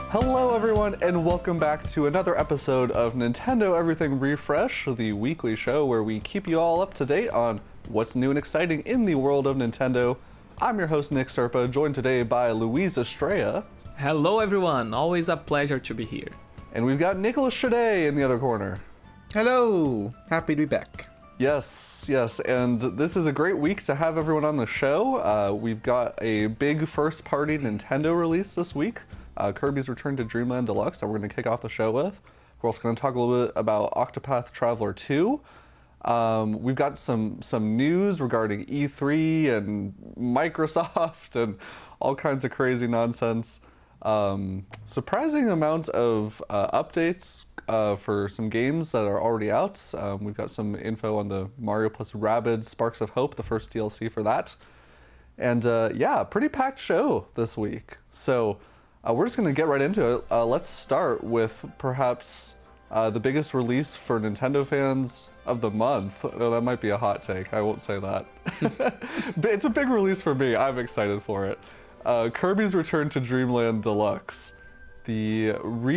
Hello everyone, and welcome back to another episode of Nintendo Everything Refresh, the weekly show where we keep you all up to date on what's new and exciting in the world of Nintendo. I'm your host Nick Serpa, joined today by Louise Estrella. Hello everyone, always a pleasure to be here. And we've got Nicholas Shade in the other corner. Hello! Happy to be back. Yes, and this is a great week to have everyone on the show. We've got a big first-party Nintendo release this week. Kirby's Return to Dreamland Deluxe that we're going to kick off the show with. We're also going to talk a little bit about Octopath Traveler 2. We've got some news regarding E3 and Microsoft and all kinds of crazy nonsense. Surprising amounts of updates for some games that are already out. We've got some info on the Mario plus Rabbids Sparks of Hope, the first DLC for that. And pretty packed show this week. So we're just going to get right into it. Let's start with perhaps the biggest release for Nintendo fans of the month. Oh, that might be a hot take. I won't say that. But it's a big release for me. I'm excited for it. Kirby's Return to Dreamland Deluxe. The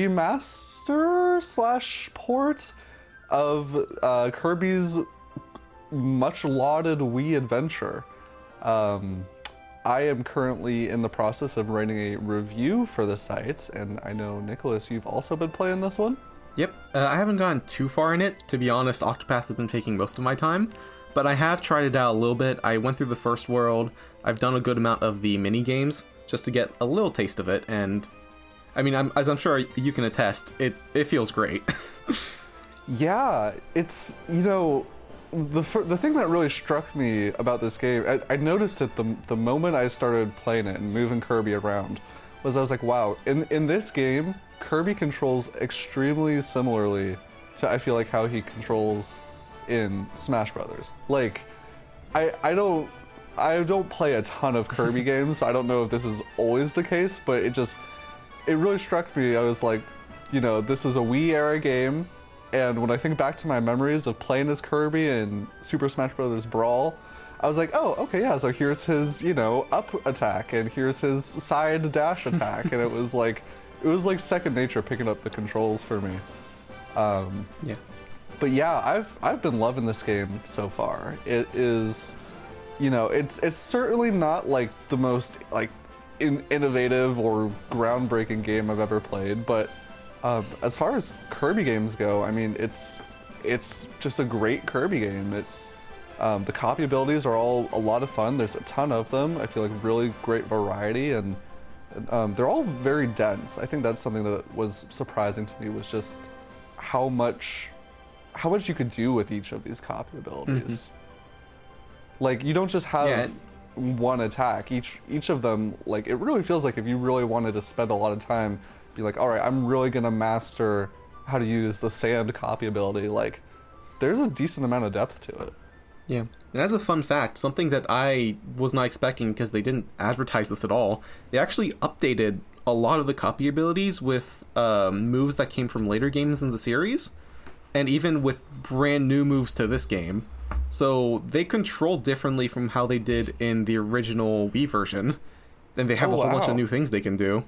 remaster/port of Kirby's much lauded Wii adventure. I am currently in the process of writing a review for the site, and I know, Nicholas, you've also been playing this one? Yep, I haven't gone too far in it. To be honest, Octopath has been taking most of my time, but I have tried it out a little bit. I went through the first world, I've done a good amount of the mini-games, just to get a little taste of it, and I mean, as I'm sure you can attest, it feels great. Yeah, it's, the thing that really struck me about this game, I noticed it the moment I started playing it and moving Kirby around, was I was like, wow, in this game, Kirby controls extremely similarly to, I feel like, how he controls in Smash Brothers. Like, I don't play a ton of Kirby games, so I don't know if this is always the case, but it really struck me. I was like, this is a Wii era game. And when I think back to my memories of playing as Kirby in Super Smash Bros. Brawl, I was like, oh, okay, yeah, so here's his, up attack, and here's his side dash attack, and it was like second nature picking up the controls for me. Yeah. But yeah, I've been loving this game so far. It is, it's certainly not like the most like innovative or groundbreaking game I've ever played, but as far as Kirby games go, I mean, it's just a great Kirby game. It's the copy abilities are all a lot of fun. There's a ton of them. I feel like really great variety, and they're all very dense. I think that's something that was surprising to me, was just how much you could do with each of these copy abilities. Mm-hmm. Like, you don't just have one attack. Each of them, like, it really feels like if you really wanted to spend a lot of time, be like, all right, I'm really gonna master how to use the sand copy ability. Like, there's a decent amount of depth to it. Yeah, and as a fun fact, something that I was not expecting because they didn't advertise this at all, they actually updated a lot of the copy abilities with moves that came from later games in the series, and even with brand new moves to this game. So they control differently from how they did in the original Wii version, and they have a whole bunch of new things they can do.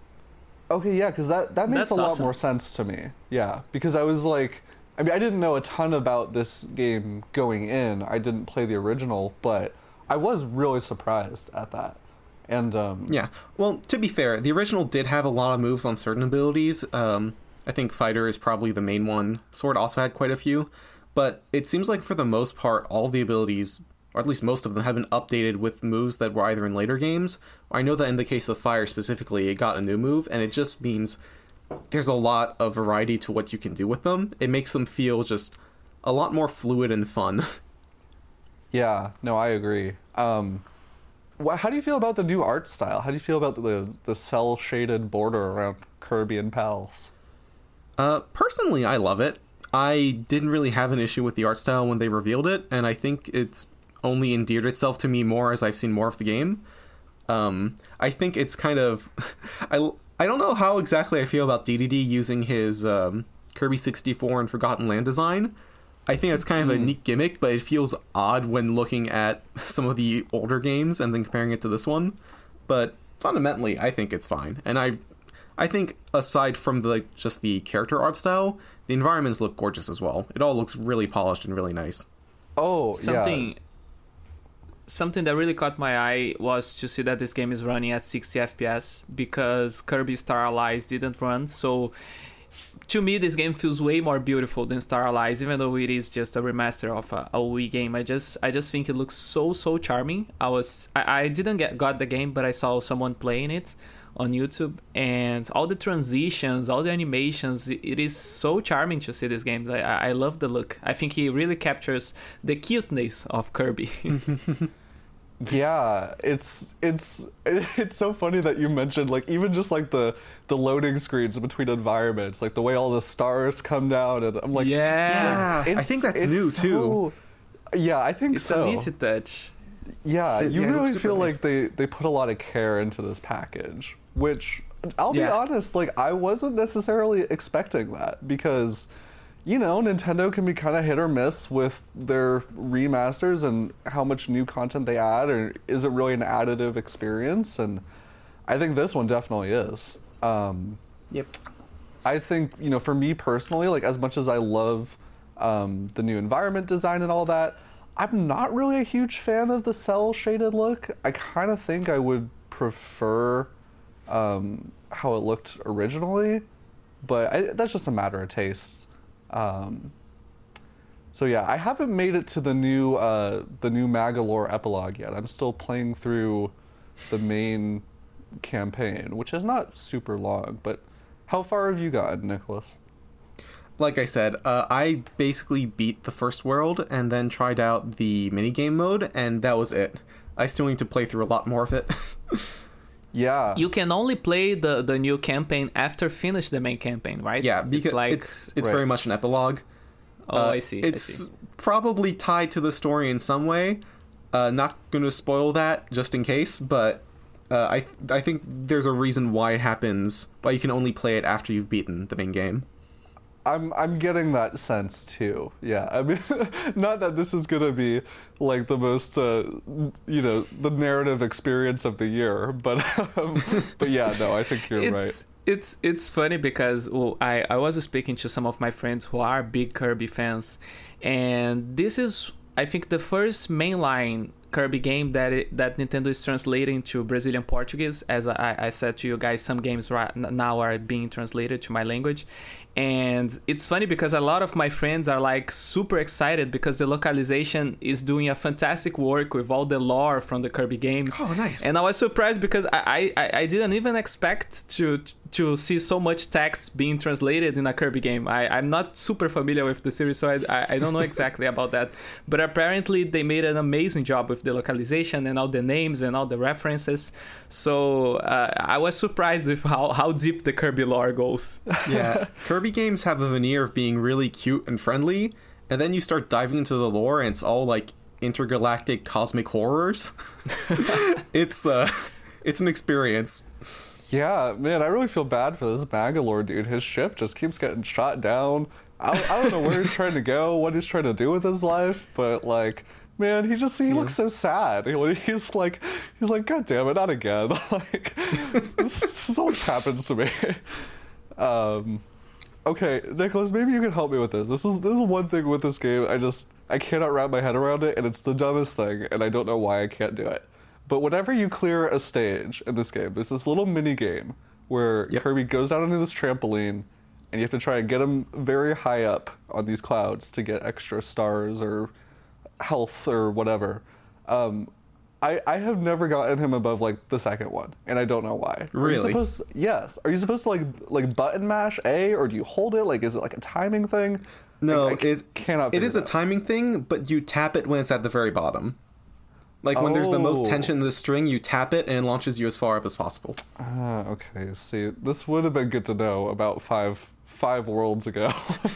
Okay, yeah, because that makes That's a lot awesome. more sense to me. Yeah, because I was like, I mean, I didn't know a ton about this game going in. I didn't play the original, but I was really surprised at that. And yeah, well, to be fair, the original did have a lot of moves on certain abilities. I think Fighter is probably the main one. Sword also had quite a few, but it seems like for the most part, all the abilities, or at least most of them, have been updated with moves that were either in later games. I know that in the case of Fire specifically, it got a new move, and it just means there's a lot of variety to what you can do with them. It makes them feel just a lot more fluid and fun. yeah, no, I agree. How do you feel about the new art style? How do you feel about the cel-shaded border around Kirby and pals? Personally, I love it. I didn't really have an issue with the art style when they revealed it, and I think it's only endeared itself to me more as I've seen more of the game. I think it's kind of... I don't know how exactly I feel about DDD using his Kirby 64 and Forgotten Land design. I think that's kind of a neat gimmick, but it feels odd when looking at some of the older games and then comparing it to this one. But fundamentally, I think it's fine. And I think aside from just the character art style, the environments look gorgeous as well. It all looks really polished and really nice. Oh, Something that really caught my eye was to see that this game is running at 60 FPS because Kirby Star Allies didn't run. So to me, this game feels way more beautiful than Star Allies, even though it is just a remaster of a Wii game. I just think it looks so charming. I didn't got the game, but I saw someone playing it on YouTube, and all the transitions, all the animations, it is so charming to see these games. I love the look. I think he really captures the cuteness of Kirby. Yeah, it's so funny that you mentioned like even just like the loading screens between environments, like the way all the stars come down, and I'm like, yeah, I think that's new too. Yeah, I think it's so. a neat touch. Yeah, you really feel nice. like they put a lot of care into this package, which I'll be honest, like I wasn't necessarily expecting that because, you know, Nintendo can be kind of hit or miss with their remasters and how much new content they add, or is it really an additive experience? And I think this one definitely is. Yep. I think, you know, for me personally, like as much as I love the new environment design and all that, I'm not really a huge fan of the cell shaded look. I kind of think I would prefer how it looked originally, but that's just a matter of taste. So yeah, I haven't made it to the new Magolor epilogue yet. I'm still playing through the main campaign, which is not super long. But how far have you gotten, Nicholas? Like I said, I basically beat the first world and then tried out the minigame mode, and that was it. I still need to play through a lot more of it. Yeah. You can only play the new campaign after finish the main campaign, right? Yeah, because it's very much an epilogue. Oh, I see. It's probably tied to the story in some way. Not going to spoil that just in case, but I think there's a reason why it happens, why you can only play it after you've beaten the main game. I'm getting that sense too. Yeah, I mean, not that this is gonna be like the most, you know, the narrative experience of the year, but yeah, no, I think you're right. It's funny because I was speaking to some of my friends who are big Kirby fans, and this is, I think, the first mainline Kirby game that Nintendo is translating to Brazilian Portuguese. As I said to you guys, some games right now are being translated to my language. And it's funny because a lot of my friends are like super excited because the localization is doing a fantastic work with all the lore from the Kirby games. Oh, nice. And I was surprised because I didn't even expect to see so much text being translated in a Kirby game. I'm not super familiar with the series, so I don't know exactly about that. But apparently they made an amazing job with the localization and all the names and all the references. So I was surprised with how deep the Kirby lore goes. Yeah, Kirby games have a veneer of being really cute and friendly, and then you start diving into the lore and it's all like intergalactic cosmic horrors. It's an experience. Yeah, man, I really feel bad for this Magolor dude. His ship just keeps getting shot down. I don't know where he's trying to go, what he's trying to do with his life, but like, man, he looks so sad. He's like, God damn it, not again. Like, this always happens to me. Okay, Nicholas, maybe you can help me with this. This is one thing with this game. I cannot wrap my head around it, and it's the dumbest thing, and I don't know why I can't do it. But whenever you clear a stage in this game, there's this little mini game where Kirby goes down into this trampoline, and you have to try and get him very high up on these clouds to get extra stars or health or whatever. I have never gotten him above like the second one, and I don't know why. Really? Yes. Are you supposed to like button mash A, or do you hold it? Like, is it like a timing thing? No, it cannot. It is a timing thing, but you tap it when it's at the very bottom. Like when there's the most tension in the string, you tap it and it launches you as far up as possible. Okay. See, this would have been good to know about five worlds ago.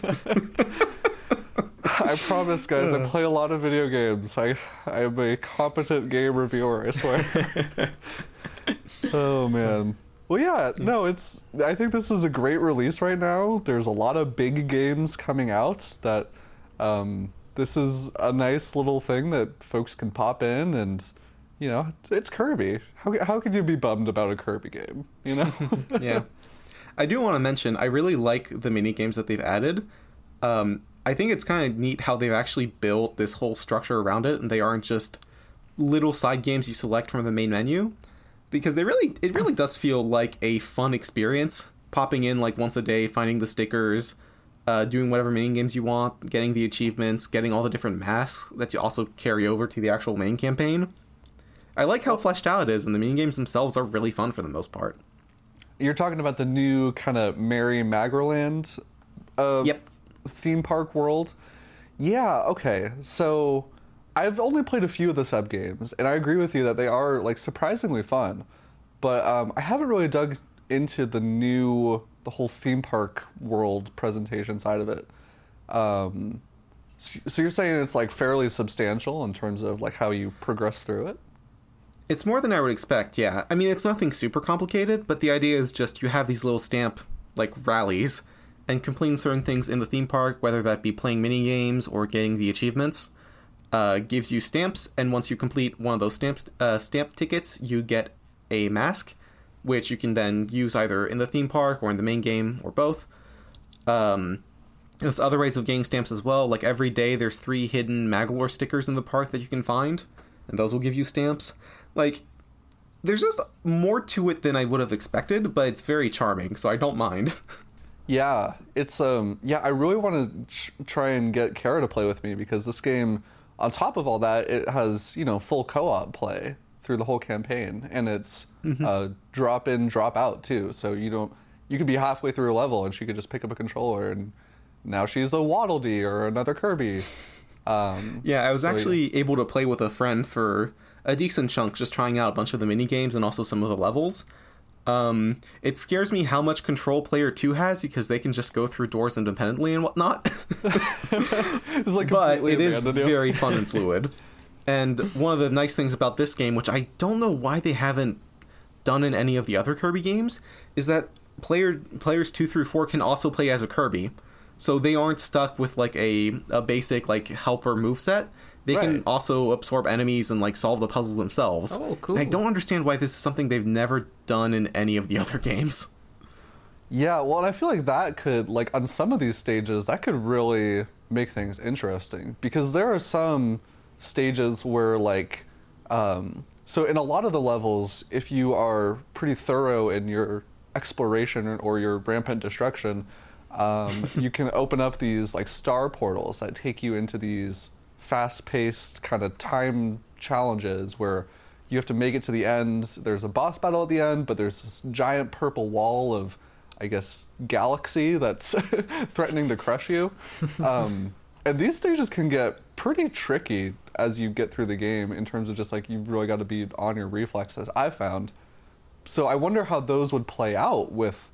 I promise, guys, I play a lot of video games. I am a competent game reviewer, I swear. Oh, man. Well, yeah, no, I think this is a great release right now. There's a lot of big games coming out that this is a nice little thing that folks can pop in, and, you know, it's Kirby. How could you be bummed about a Kirby game, you know? Yeah. I do want to mention, I really like the mini games that they've added. I think it's kind of neat how they've actually built this whole structure around it, and they aren't just little side games you select from the main menu, because it really does feel like a fun experience, popping in like once a day, finding the stickers, doing whatever mini games you want, getting the achievements, getting all the different masks that you also carry over to the actual main campaign. I like how fleshed out it is, and the mini games themselves are really fun for the most part. You're talking about the new kind of Merry Magerland Yep. theme park world? Yeah, okay. So I've only played a few of the sub games, and I agree with you that they are like surprisingly fun. But I haven't really dug into the whole theme park world presentation side of it. So you're saying it's like fairly substantial in terms of like how you progress through it? It's more than I would expect, yeah. I mean, it's nothing super complicated, but the idea is just you have these little stamp, like, rallies, and completing certain things in the theme park, whether that be playing mini games or getting the achievements, gives you stamps, and once you complete one of those stamp tickets, you get a mask, which you can then use either in the theme park or in the main game, or both. There's other ways of getting stamps as well, like every day there's 3 hidden Magolor stickers in the park that you can find, and those will give you stamps. Like, there's just more to it than I would have expected, but it's very charming, so I don't mind. Yeah, it's I really want to try and get Kara to play with me, because this game, on top of all that, it has, full co-op play through the whole campaign, and it's drop in, drop out too. So you could be halfway through a level and she could just pick up a controller and now she's a Waddle Dee or another Kirby. Yeah, I was actually able to play with a friend for a decent chunk, just trying out a bunch of the mini games and also some of the levels. It scares me how much control player 2 has, because they can just go through doors independently and whatnot. It's like, but it is very fun and fluid. And one of the nice things about this game, which I don't know why they haven't done in any of the other Kirby games, is that players 2 through 4 can also play as a Kirby. So they aren't stuck with like a basic like helper moveset. They can also absorb enemies and like solve the puzzles themselves. Oh, cool. And I don't understand why this is something they've never done in any of the other games. Yeah, well, and I feel like that could, like, on some of these stages, that could really make things interesting. Because there are some stages where, like, so in a lot of the levels, if you are pretty thorough in your exploration or your rampant destruction, you can open up these, like, star portals that take you into these fast-paced kind of time challenges where you have to make it to the end. There's a boss battle at the end, but there's this giant purple wall of, I guess, galaxy that's threatening to crush you. And these stages can get pretty tricky as you get through the game in terms of just like, you've really got to be on your reflexes, I've found. So I wonder how those would play out with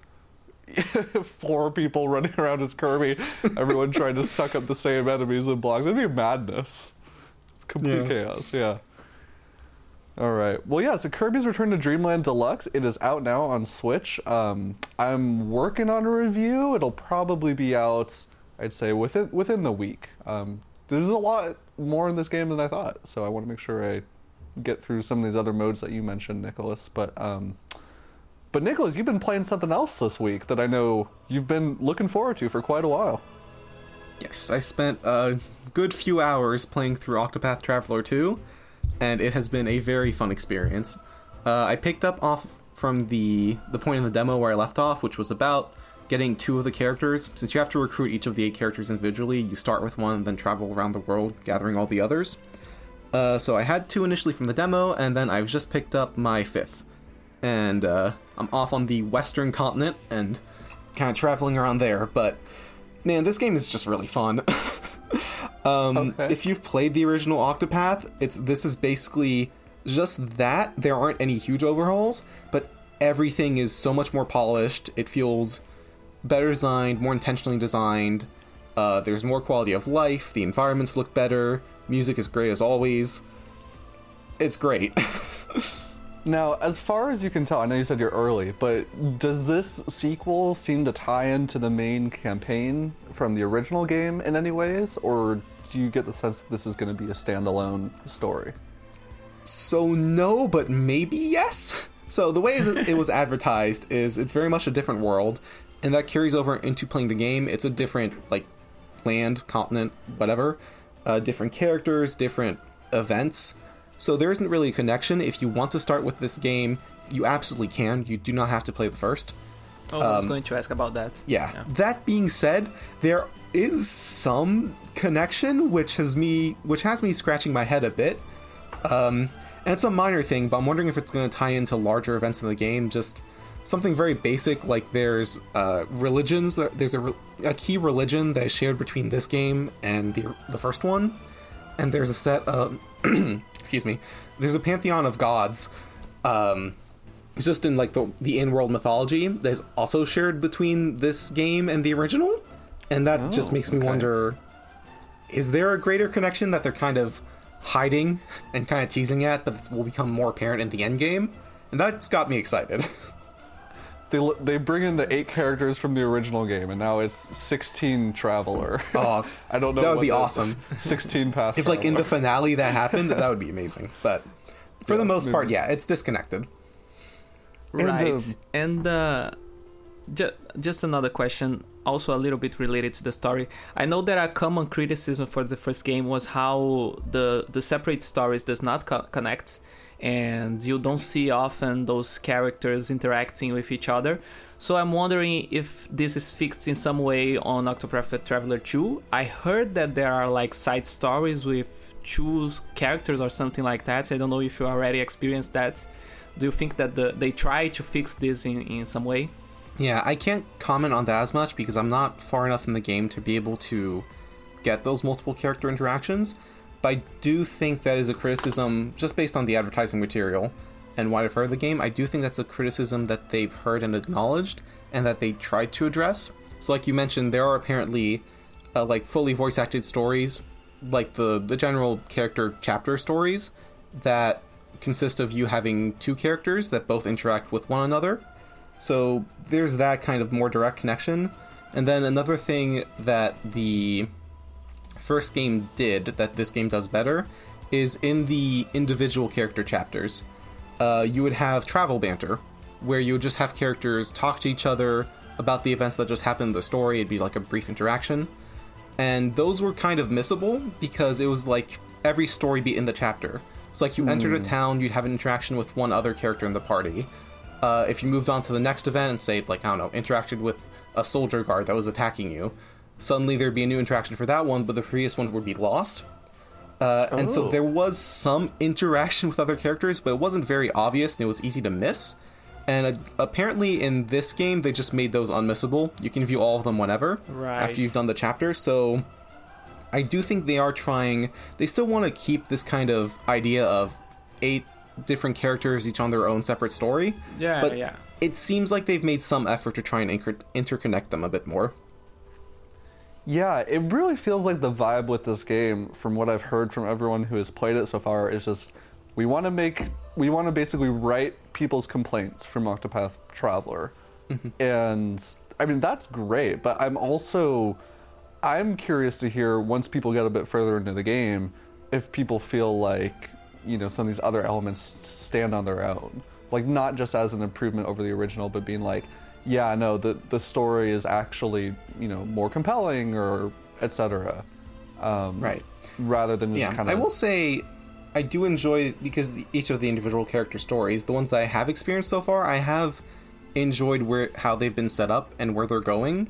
4 people running around as Kirby, everyone trying to suck up the same enemies and blocks. It'd be madness. Complete chaos, yeah. All right. Well, yeah, so Kirby's Return to Dreamland Deluxe, it is out now on Switch. I'm working on a review. It'll probably be out, I'd say, within the week. There's a lot more in this game than I thought, so I want to make sure I get through some of these other modes that you mentioned, Nicholas. But Nicholas, you've been playing something else this week that I know you've been looking forward to for quite a while. Yes, I spent a good few hours playing through Octopath Traveler 2, and it has been a very fun experience. I picked up off from the point in the demo where I left off, which was about getting 2 of the characters. Since you have to recruit each of the 8 characters individually, you start with one and then travel around the world gathering all the others. So I had 2 initially from the demo, and then I've just picked up my 5th. And I'm off on the western continent and kind of traveling around there, but man, this game is just really fun. Okay. If you've played the original Octopath, this is basically just that. There aren't any huge overhauls, but everything is so much more polished. It feels better designed, more intentionally designed. There's more quality of life. The environments look better. Music is great as always. It's great. Now, as far as you can tell, I know you said you're early, but does this sequel seem to tie into the main campaign from the original game in any ways? Or do you get the sense that this is going to be a standalone story? So no, but maybe yes. So the way it was advertised is it's very much a different world, and that carries over into playing the game. It's a different, like, land, continent, whatever, different characters, different events. So there isn't really a connection. If you want to start with this game, you absolutely can. You do not have to play the first. Oh, I was going to ask about that. Yeah. That being said, there is some connection which has me scratching my head a bit. And it's a minor thing, but I'm wondering if it's going to tie into larger events in the game. Just something very basic, like there's religions. There's a key religion that is shared between this game and the first one, and there's a set of excuse me. There's a pantheon of gods. Just in like the in-world mythology that is also shared between this game and the original, and that just makes me wonder: is there a greater connection that they're kind of hiding and kind of teasing at, but it will become more apparent in the end game? And that's got me excited. They bring in the 8 characters from the original game, and now it's 16 Traveler. Oh, I don't know. That would be awesome. 16 Path. If like in the finale that happened, that would be amazing. But for the most part, yeah, it's disconnected. Right. And just another question, also a little bit related to the story. I know that a common criticism for the first game was how the separate stories does not connect, and you don't see often those characters interacting with each other. So I'm wondering if this is fixed in some way on Octopath Traveler 2. I heard that there are like side stories with 2 characters or something like that. I don't know if you already experienced that. Do you think that they try to fix this in some way? Yeah, I can't comment on that as much because I'm not far enough in the game to be able to get those multiple character interactions. But I do think that is a criticism, just based on the advertising material and what I've heard of the game, I do think that's a criticism that they've heard and acknowledged and that they tried to address. So like you mentioned, there are apparently like fully voice-acted stories, like the general character chapter stories that consist of you having 2 characters that both interact with one another. So there's that kind of more direct connection. And then another thing that the first game did that this game does better is in the individual character chapters, you would have travel banter, where you would just have characters talk to each other about the events that just happened in the story. It'd be like a brief interaction. And those were kind of missable because it was like every story beat in the chapter. So like you entered a town, you'd have an interaction with one other character in the party. If you moved on to the next event and say, like, I don't know, interacted with a soldier guard that was attacking you, suddenly there'd be a new interaction for that one, but the previous one would be lost. And so there was some interaction with other characters, but it wasn't very obvious and it was easy to miss. And apparently in this game, they just made those unmissable. You can view all of them whenever after you've done the chapter. So I do think they are trying. They still want to keep this kind of idea of 8 different characters, each on their own separate story. But it seems like they've made some effort to try and interconnect them a bit more. Yeah, it really feels like the vibe with this game, from what I've heard from everyone who has played it so far, is just we want to basically write people's complaints from Octopath Traveler. And I mean, that's great, but I'm curious to hear, once people get a bit further into the game, if people feel like, you know, some of these other elements stand on their own. Like, not just as an improvement over the original, but being like, yeah, no, the story is actually, you know, more compelling, or etc. Right. Rather than just kind of... I will say, I do enjoy, because each of the individual character stories, the ones that I have experienced so far, I have enjoyed how they've been set up and where they're going.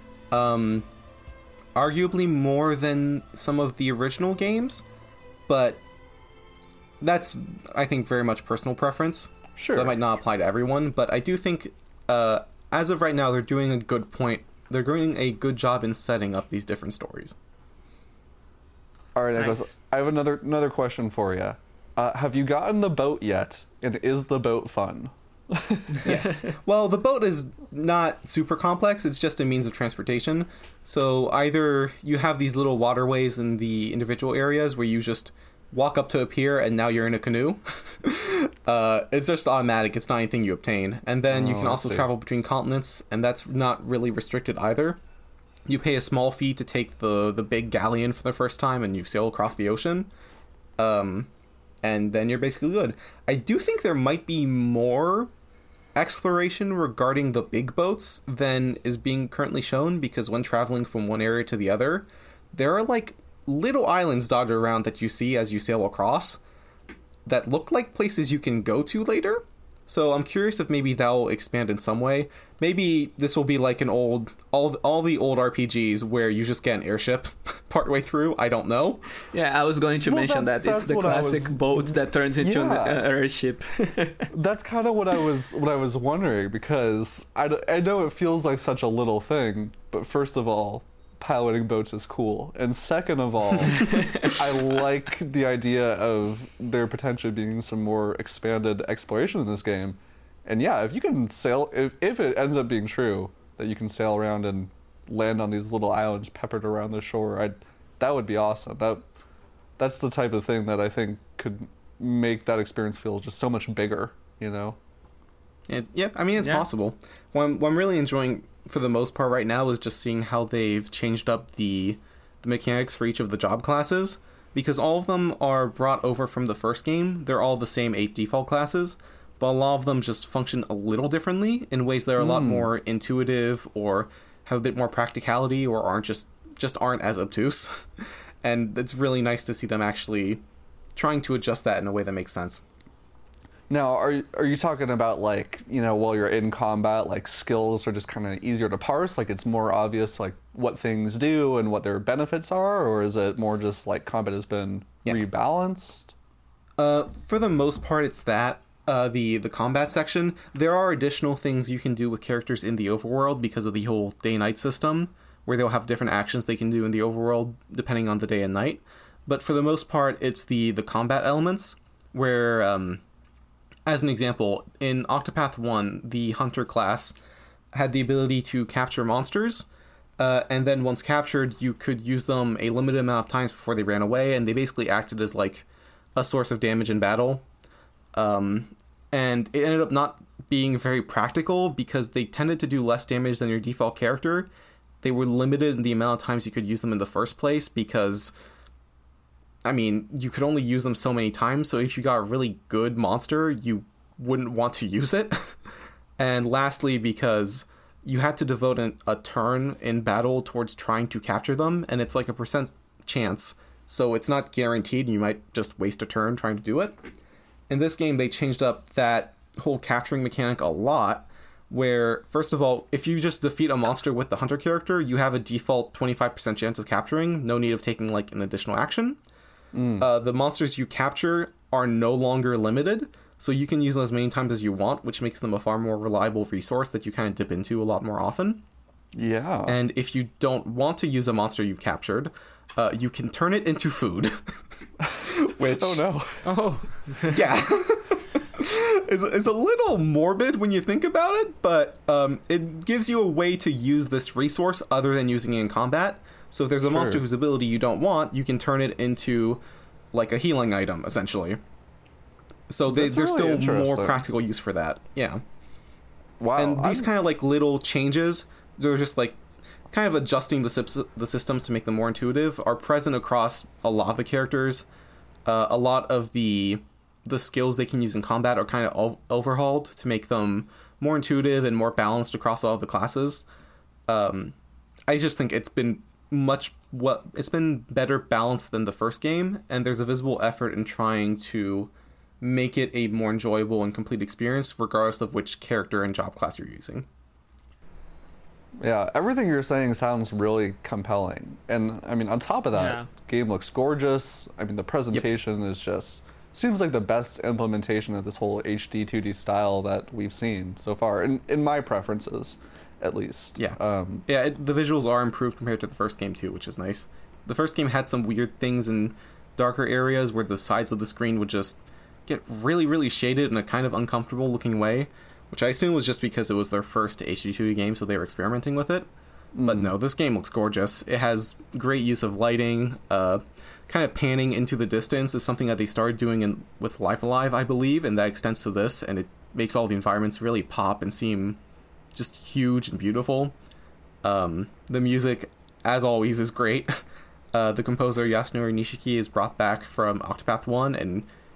Arguably more than some of the original games, but that's, I think, very much personal preference. Sure. So that might not apply to everyone, but I do think, as of right now, they're doing a good point. They're doing a good job in setting up these different stories. All right, Nice. I have another question for you. Have you gotten the boat yet? And is the boat fun? Yes. Well, the boat is not super complex. It's just a means of transportation. So either you have these little waterways in the individual areas where you just walk up to a pier and now you're in a canoe. It's just automatic. It's not anything you obtain. And then you can also travel between continents, and that's not really restricted either. You pay a small fee to take the big galleon for the first time, and you sail across the ocean. And and then you're basically good. I do think there might be more exploration regarding the big boats than is being currently shown, because when traveling from one area to the other, there are like little islands dotted around that you see as you sail across that look like places you can go to later. So I'm curious if maybe that'll expand in some way. Maybe this will be like an all the old RPGs where you just get an airship partway through. I don't know. Yeah, I was going to mention that it's the classic boat that turns into an airship. That's kind of what I was wondering, because I know it feels like such a little thing, but first of all, piloting boats is cool, and second of all, I like the idea of there potentially being some more expanded exploration in this game. And yeah, if you can sail, if it ends up being true that you can sail around and land on these little islands peppered around the shore, that would be awesome. That's the type of thing that I think could make that experience feel just so much bigger, you know? Yeah, I mean, it's possible. What I'm really enjoying for the most part right now is just seeing how they've changed up the mechanics for each of the job classes, because all of them are brought over from the first game. They're all the same 8 default classes, but a lot of them just function a little differently in ways that are a lot more intuitive, or have a bit more practicality, or aren't just aren't as obtuse. And it's really nice to see them actually trying to adjust that in a way that makes sense. Now, are you talking about, like, you know, while you're in combat, like, skills are just kind of easier to parse, like it's more obvious, like, what things do and what their benefits are, or is it more just like combat has been rebalanced? For the most part, it's that. The combat section, there are additional things you can do with characters in the overworld because of the whole day-night system, where they'll have different actions they can do in the overworld depending on the day and night. But for the most part, it's the combat elements, where, as an example, in Octopath 1, the Hunter class had the ability to capture monsters, and then once captured, you could use them a limited amount of times before they ran away, and they basically acted as like a source of damage in battle. And it ended up not being very practical because they tended to do less damage than your default character. They were limited in the amount of times you could use them in the first place because, I mean, you could only use them so many times, so if you got a really good monster, you wouldn't want to use it. And lastly, because you had to devote a turn in battle towards trying to capture them, and it's like a % chance, so it's not guaranteed, you might just waste a turn trying to do it. In this game, they changed up that whole capturing mechanic a lot, where, first of all, if you just defeat a monster with the Hunter character, you have a default 25% chance of capturing, no need of taking, like, an additional action. The monsters you capture are no longer limited, so you can use them as many times as you want, which makes them a far more reliable resource that you kind of dip into a lot more often. Yeah. And if you don't want to use a monster you've captured, you can turn it into food. Which... Oh, no. Oh. Yeah. It's a little morbid when you think about it, but it gives you a way to use this resource other than using it in combat. So if there's a monster whose ability you don't want, you can turn it into, like, a healing item, essentially. So there's really still more practical use for that. Yeah. Wow. And these kind of, like, little changes, they're just, like, kind of adjusting the systems to make them more intuitive, are present across a lot of the characters. A lot of the skills they can use in combat are kind of overhauled to make them more intuitive and more balanced across all of the classes. I just think it's been better balanced than the first game, and there's a visible effort in trying to make it a more enjoyable and complete experience regardless of which character and job class you're using. Yeah, everything you're saying sounds really compelling. And, I mean, on top of that, game looks gorgeous. I mean, the presentation is just... seems like the best implementation of this whole HD 2D style that we've seen so far, in my preferences, at least. Yeah. The visuals are improved compared to the first game, too, which is nice. The first game had some weird things in darker areas where the sides of the screen would just get really, really shaded in a kind of uncomfortable looking way, which I assume was just because it was their first HD 2D game, so they were experimenting with it. But no, this game looks gorgeous. It has great use of lighting. Kind of panning into the distance is something that they started doing with Life Alive, I believe, and that extends to this, and it makes all the environments really pop and seem just huge and beautiful. The music, as always, is great. The composer Yasunori Nishiki is brought back from Octopath 1, and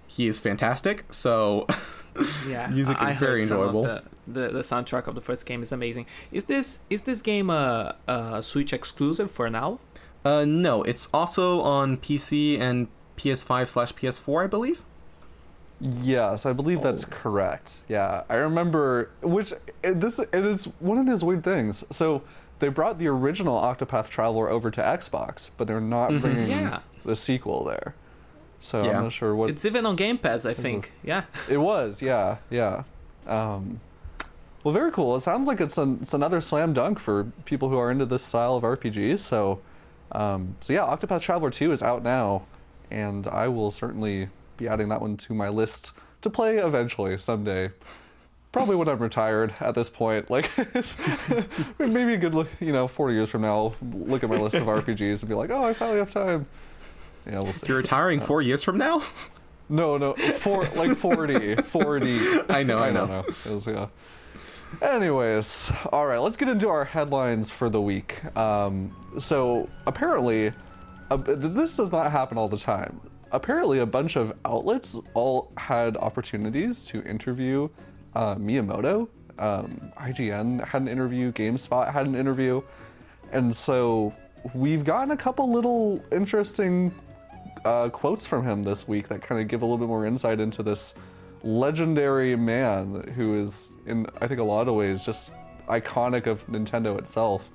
he is fantastic. So Yeah, music is I very heard some of enjoyable. The soundtrack of the first game is amazing. Is this game a Switch exclusive for now? No, it's also on PC and PS5/PS4, I believe. Yes, I believe that's correct. Yeah, I remember. It is one of those weird things. So they brought the original Octopath Traveler over to Xbox, but they're not bringing Yeah. the sequel there. So Yeah. I'm not sure what It's even on Game Pass, I think. Yeah. it was. Yeah, yeah. Well, very cool. It sounds like it's another slam dunk for people who are into this style of RPGs. So yeah, Octopath Traveler 2 is out now, and I will certainly be adding that one to my list to play eventually someday. Probably when I'm retired at this point. Like, maybe a good, 40 years from now, I'll look at my list of RPGs and be like, oh, I finally have time. Yeah, we'll see. You're retiring 4 years from now? No, 40. 40. I know. I don't know. It was, yeah. Anyways, all right, let's get into our headlines for the week. So apparently, this does not happen all the time. Apparently, a bunch of outlets all had opportunities to interview Miyamoto. IGN had an interview, GameSpot had an interview, and so we've gotten a couple little interesting quotes from him this week that kind of give a little bit more insight into this legendary man who is, in I think a lot of ways, just iconic of Nintendo itself.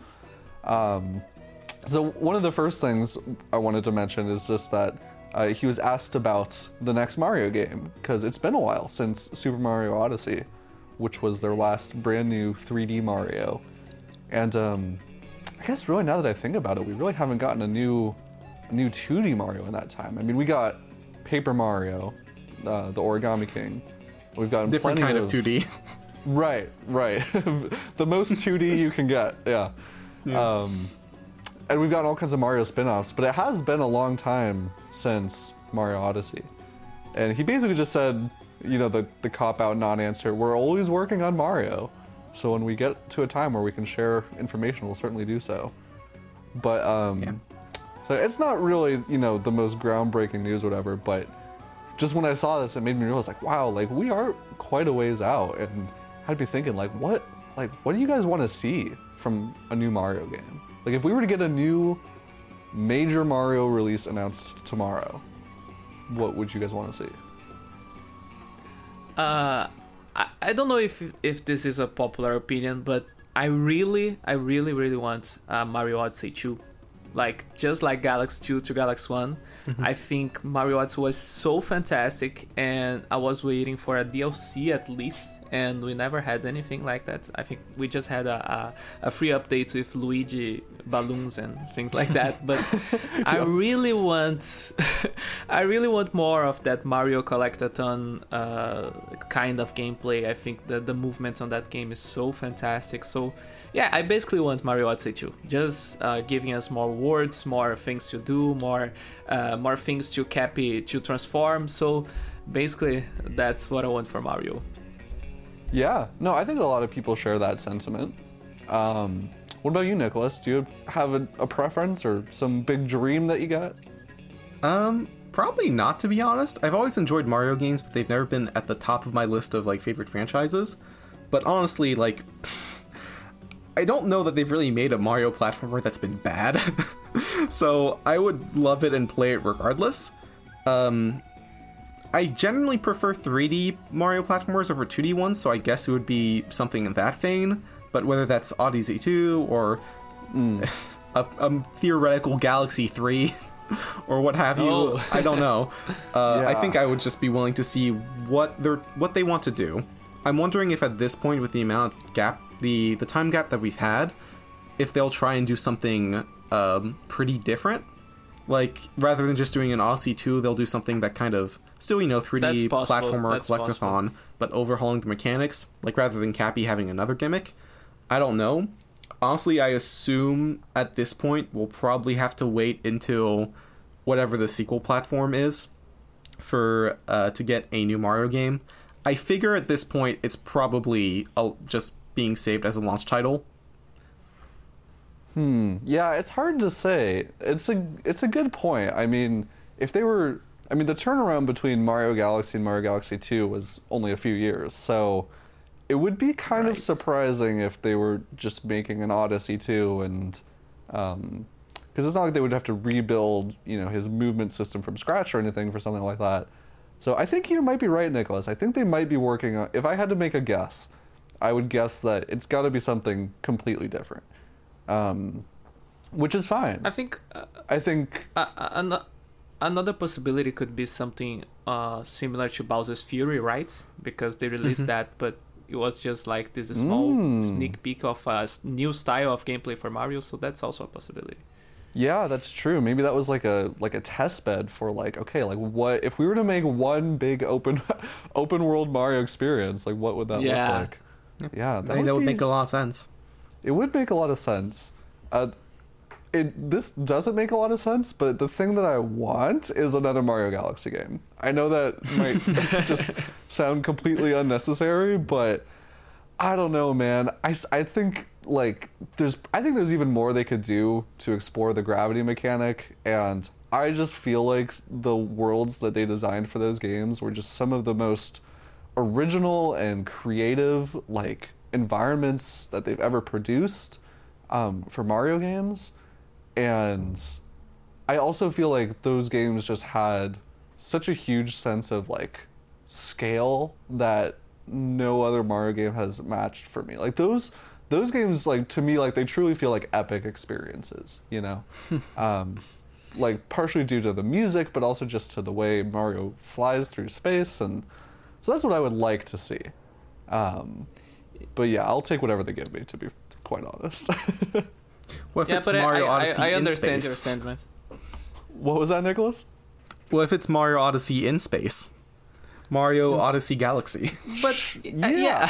So one of the first things I wanted to mention is just that he was asked about the next Mario game, because it's been a while since Super Mario Odyssey, which was their last brand new 3D Mario. And I guess really now that I think about it, we really haven't gotten a new 2D Mario in that time. I mean, we got Paper Mario, the Origami King. We've gotten Different plenty kind of 2D. Right. The most 2D you can get, yeah. And we've gotten all kinds of Mario spin-offs, but it has been a long time since Mario Odyssey. And he basically just said, the cop-out non-answer, we're always working on Mario. So when we get to a time where we can share information, we'll certainly do so. But, so it's not really, the most groundbreaking news or whatever, but just when I saw this, it made me realize, wow, we are quite a ways out. And I'd be thinking, what do you guys want to see from a new Mario game? If we were to get a new major Mario release announced tomorrow, what would you guys want to see? I don't know if this is a popular opinion, but I really want Mario Odyssey 2. Just like Galaxy 2 to Galaxy 1, I think Mario Odyssey was so fantastic, and I was waiting for a DLC at least, and we never had anything like that. I think we just had a free update with Luigi balloons and things like that. But I really want more of that Mario Collectathon kind of gameplay. I think the movement on that game is so fantastic. So yeah, I basically want Mario Odyssey 2. Just giving us more worlds, more things to do, more things to Cappy to transform. So basically, that's what I want for Mario. Yeah, no, I think a lot of people share that sentiment. What about you, Nicholas? Do you have a preference or some big dream that you got? Probably not, to be honest. I've always enjoyed Mario games, but they've never been at the top of my list of favorite franchises. But honestly, I don't know that they've really made a Mario platformer that's been bad. So I would love it and play it regardless. I generally prefer 3D Mario platformers over 2D ones, so I guess it would be something in that vein. But whether that's Odyssey 2 or a theoretical Galaxy 3 or what have you, I don't know. I think I would just be willing to see what they want to do. I'm wondering if at this point, with the amount gap, the time gap that we've had, if they'll try and do something pretty different. Rather than just doing an Odyssey 2, they'll do something that kind of still, 3D platformer collectathon, but overhauling the mechanics. Rather than Cappy having another gimmick. I don't know. Honestly, I assume at this point we'll probably have to wait until whatever the sequel platform is for to get a new Mario game. I figure at this point it's probably just being saved as a launch title. Yeah, it's hard to say. It's a good point. I mean, if they were I mean, the turnaround between Mario Galaxy and Mario Galaxy 2 was only a few years, so it would be kind of Right. surprising if they were just making an Odyssey 2 and because it's not like they would have to rebuild, his movement system from scratch or anything for something like that. So I think you might be right, Nicholas. I think they might be working on. If I had to make a guess, I would guess that it's got to be something completely different, which is fine. I think I think another possibility could be something similar to Bowser's Fury, right? Because they released that, but it was just like this small sneak peek of a new style of gameplay for Mario, so that's also a possibility. yeah, that's true. Maybe that was like a test bed for okay, like what if we were to make one big open world Mario experience? Like what would that look Yeah. like? Yeah, I think that would make a lot of sense. It would make a lot of sense. This doesn't make a lot of sense, but the thing that I want is another Mario Galaxy game. I know that might just sound completely unnecessary, but I don't know, man. I think there's even more they could do to explore the gravity mechanic, and I just feel like the worlds that they designed for those games were just some of the most original and creative environments that they've ever produced for Mario games. And I also feel like those games just had such a huge sense of scale that no other Mario game has matched for me. Like those games, to me, they truly feel like epic experiences, partially due to the music, but also just to the way Mario flies through space. And so that's what I would like to see. But yeah, I'll take whatever they give me, to be quite honest. What if Yeah, it's but Mario Odyssey I in understand space? your sentiment. What was that, Nicholas? What if it's Mario Odyssey in space? Mario Odyssey Galaxy. But Yeah.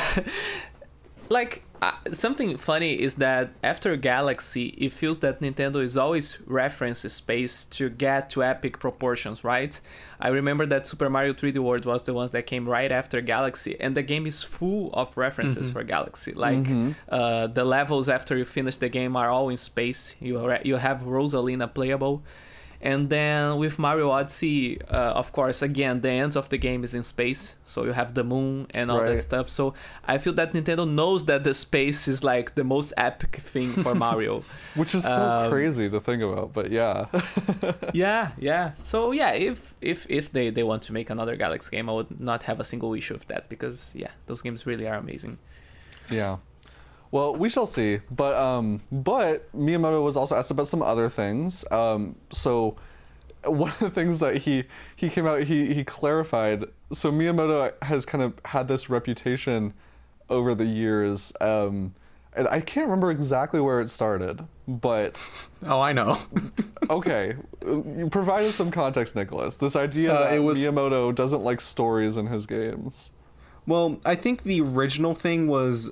something funny is that after Galaxy, it feels that Nintendo is always referencing space to get to epic proportions, right? I remember that Super Mario 3D World was the ones that came right after Galaxy, and the game is full of references for Galaxy. The levels after you finish the game are all in space. You have Rosalina playable. And then with Mario Odyssey, of course, again, the end of the game is in space. So you have the moon and all that stuff. So I feel that Nintendo knows that the space is the most epic thing for Mario. Which is so crazy to think about, but yeah. Yeah. So yeah, if they want to make another Galaxy game, I would not have a single issue with that. Because yeah, those games really are amazing. Yeah. Well, we shall see. But Miyamoto was also asked about some other things. So one of the things that he came out, he clarified. So Miyamoto has kind of had this reputation over the years, and I can't remember exactly where it started, but Oh, I know. okay, you provided some context, Nicholas. This idea that Miyamoto doesn't like stories in his games. Well, I think the original thing was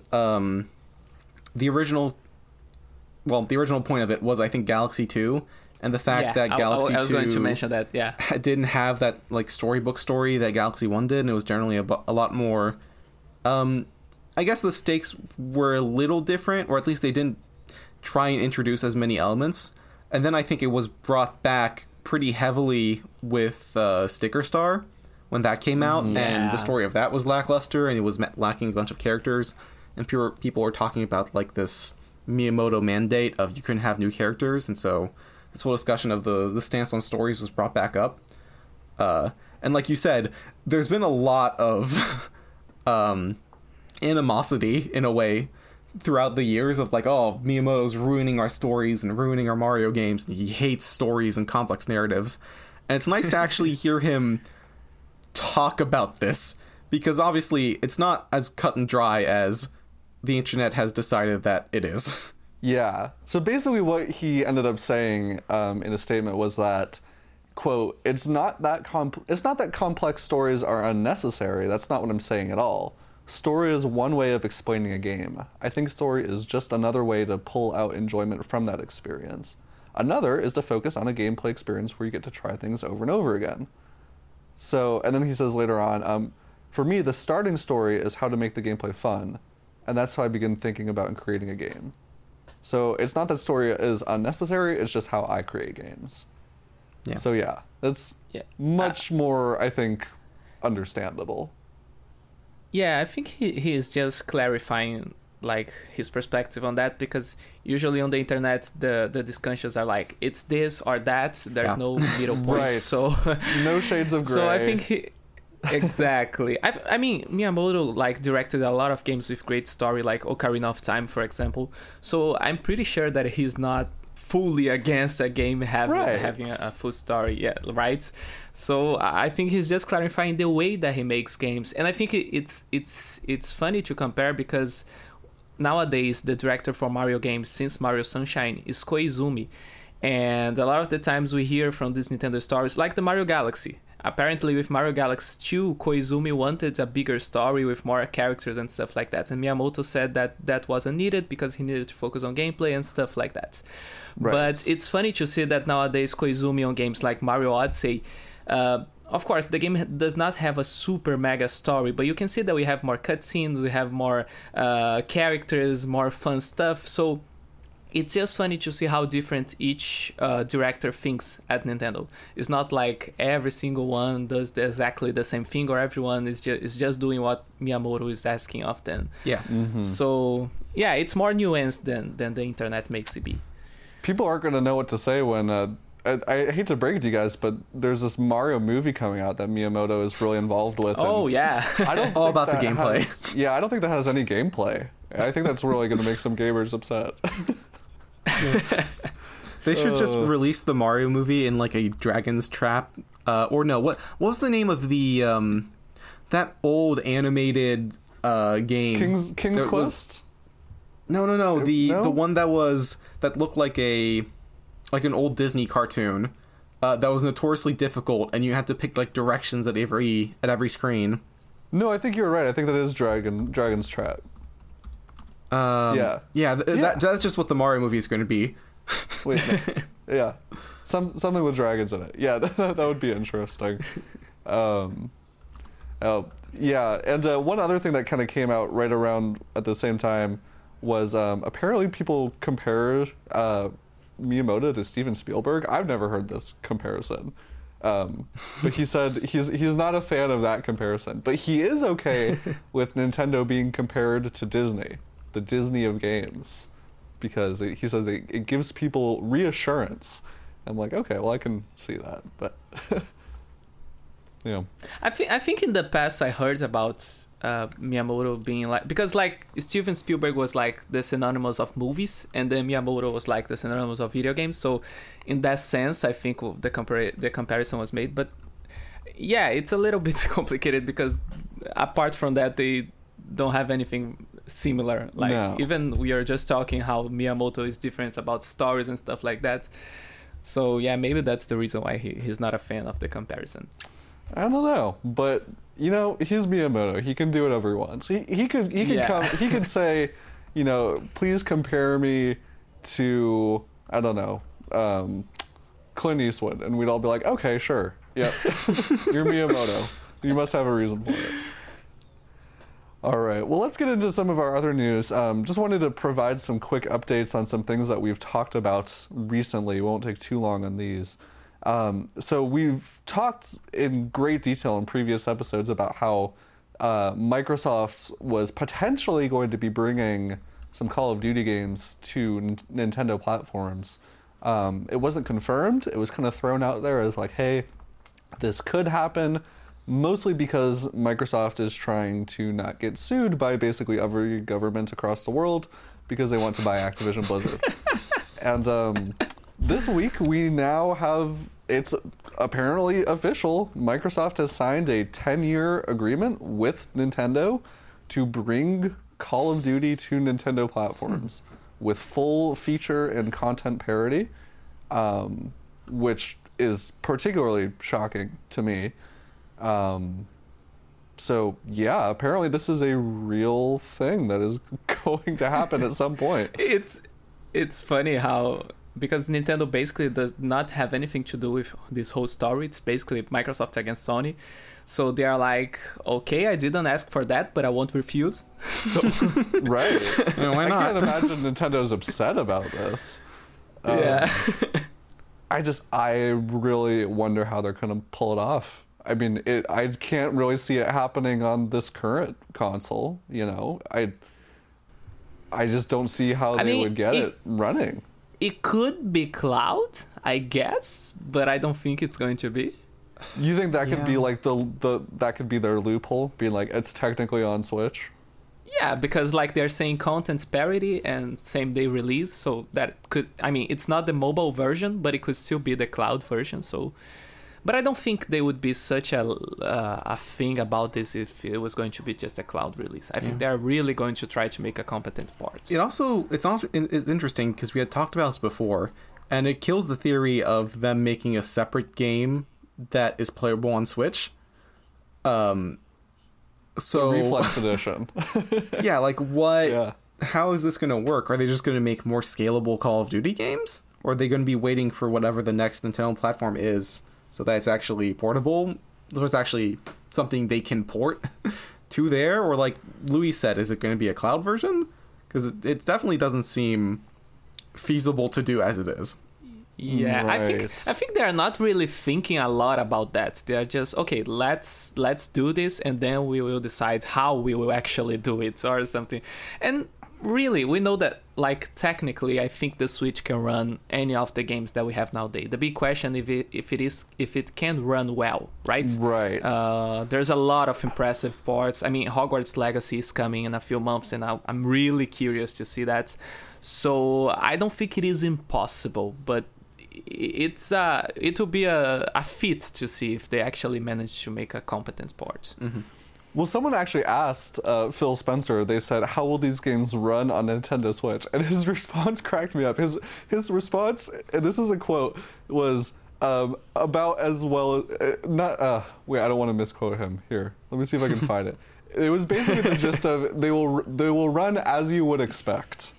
the original point of it was, I think, Galaxy 2, and the fact that Galaxy 2 I was going to mention that, yeah. didn't have that storybook story that Galaxy 1 did, and it was generally a lot more I guess the stakes were a little different, or at least they didn't try and introduce as many elements. And then I think it was brought back pretty heavily with Sticker Star when that came out, and the story of that was lackluster, and it was lacking a bunch of characters, and people were talking about this Miyamoto mandate of you couldn't have new characters, and so this whole discussion of the stance on stories was brought back up. And like you said, there's been a lot of animosity, in a way, throughout the years of Miyamoto's ruining our stories and ruining our Mario games, and he hates stories and complex narratives. And it's nice to actually hear him talk about this, because obviously it's not as cut and dry as the internet has decided that it is. Yeah. So basically what he ended up saying in a statement was that, quote, it's not that complex stories are unnecessary. That's not what I'm saying at all. Story is one way of explaining a game. I think story is just another way to pull out enjoyment from that experience. Another is to focus on a gameplay experience where you get to try things over and over again. So, and then he says later on, for me, the starting story is how to make the gameplay fun. And that's how I begin thinking about and creating a game. So it's not that story is unnecessary, it's just how I create games. Yeah. So yeah, that's Yeah. much more, I think, understandable. Yeah, I think he is just clarifying like his perspective on that, because usually on the internet the discussions are like it's this or that. There's Yeah. no middle point. Right. So No shades of gray. so I think he exactly. I mean Miyamoto like directed a lot of games with great story, like Ocarina of Time, for example. So I'm pretty sure that he's not fully against a game having a full story. Yeah, right. So I think he's just clarifying the way that he makes games, and I think it's funny to compare, because nowadays the director for Mario games since Mario Sunshine is Koizumi, and a lot of the times we hear from these Nintendo stories like the Mario Galaxy. Apparently with Mario Galaxy 2, Koizumi wanted a bigger story with more characters and stuff like that, and Miyamoto said that wasn't needed because he needed to focus on gameplay and stuff like that. Right. But it's funny to see that nowadays Koizumi on games like Mario Odyssey, of course the game does not have a super mega story, but you can see that we have more cutscenes, we have more characters, more fun stuff. So it's just funny to see how different each director thinks at Nintendo. It's not like every single one does exactly the same thing, or everyone is just doing what Miyamoto is asking of them. Yeah. So yeah, it's more nuanced than the internet makes it be. People aren't going to know what to say when I hate to break it to you guys, but there's this Mario movie coming out that Miyamoto is really involved with. Oh yeah. I don't All think about the that gameplay. I don't think that has any gameplay. I think that's really going to make some gamers upset. They should just release the Mario movie in like a Dragon's Trap, or no, what was the name of the that old animated game? King's Quest? No, the No? one that looked like an old Disney cartoon that was notoriously difficult, and you had to pick like directions at every screen. No, I think you're right. I think that is Dragon's Trap. Yeah. That's just what the Mario movie is going to be. Wait, no. Yeah. Something with dragons in it. Yeah, that would be interesting. Yeah, and one other thing that kind of came out right around at the same time was apparently people compared Miyamoto to Steven Spielberg. I've never heard this comparison. But he said he's not a fan of that comparison. But he is okay with Nintendo being compared to Disney, the Disney of games, because he says it gives people reassurance. I'm like, okay, well, I can see that, but yeah. I think in the past I heard about Miyamoto being like, because like Steven Spielberg was like the synonymous of movies, and then Miyamoto was like the synonymous of video games. So in that sense, I think the comparison was made. But yeah, it's a little bit complicated because apart from that, they don't have anything similar. Like No. even we are just talking how Miyamoto is different about stories and stuff like that. So yeah, maybe that's the reason why he's not a fan of the comparison. I don't know, but you know, he's Miyamoto. He can do whatever he wants. He could Yeah. come. He could say, you know, please compare me to, I don't know, Clint Eastwood, and we'd all be like, okay, sure, yep, you're Miyamoto. You must have a reason for it. All right. Well, let's get into some of our other news. Just wanted to provide some quick updates on some things that we've talked about recently. We won't take too long on these. So we've talked in great detail in previous episodes about how Microsoft was potentially going to be bringing some Call of Duty games to Nintendo platforms. It wasn't confirmed. It was kind of thrown out there as like, hey, this could happen, mostly because Microsoft is trying to not get sued by basically every government across the world because they want to buy Activision Blizzard. And this week we now have, it's apparently official, Microsoft has signed a 10-year agreement with Nintendo to bring Call of Duty to Nintendo platforms with full feature and content parity, which is particularly shocking to me. So yeah, apparently this is a real thing that is going to happen at some point. It's funny how, because Nintendo basically does not have anything to do with this whole story. It's basically Microsoft against Sony. So they are like, okay, I didn't ask for that, but I won't refuse. So Right. Yeah, why I not? can't imagine Nintendo's upset about this. yeah. I really wonder how they're gonna pull it off. I mean, I can't really see it happening on this current console. You know, I just don't see how they would get it running. It could be cloud, I guess, but I don't think it's going to be. You think that could be like that could be their loophole, being like it's technically on Switch? Yeah, because like they're saying content's parity and same day release, so that could, I mean, it's not the mobile version, but it could still be the cloud version. So, but I don't think they would be such a thing about this if it was going to be just a cloud release. I think they're really going to try to make a competent port. It's interesting because we had talked about this before, and it kills the theory of them making a separate game that is playable on Switch. So Reflex Edition. Yeah, like what? Yeah. How is this going to work? Are they just going to make more scalable Call of Duty games, or are they going to be waiting for whatever the next Nintendo platform is, so that it's actually portable? So it's actually something they can port to there, or like Louis said, is it going to be a cloud version? Because it definitely doesn't seem feasible to do as it is. Yeah, Right. I think they're not really thinking a lot about that. They're just, okay, let's do this, and then we will decide how we will actually do it or something. And really, we know that, like, technically, I think the Switch can run any of the games that we have nowadays. The big question if it can run well, right? Right. There's a lot of impressive ports. I mean, Hogwarts Legacy is coming in a few months, and I'm really curious to see that. So I don't think it is impossible, but it will be a feat to see if they actually manage to make a competent port. Mm-hmm. Well, someone actually asked Phil Spencer. They said, "How will these games run on Nintendo Switch?" And his response cracked me up. His response, and this is a quote, was about as well. Wait, I don't want to misquote him. Here, let me see if I can find it. It was basically the gist of they will run as you would expect.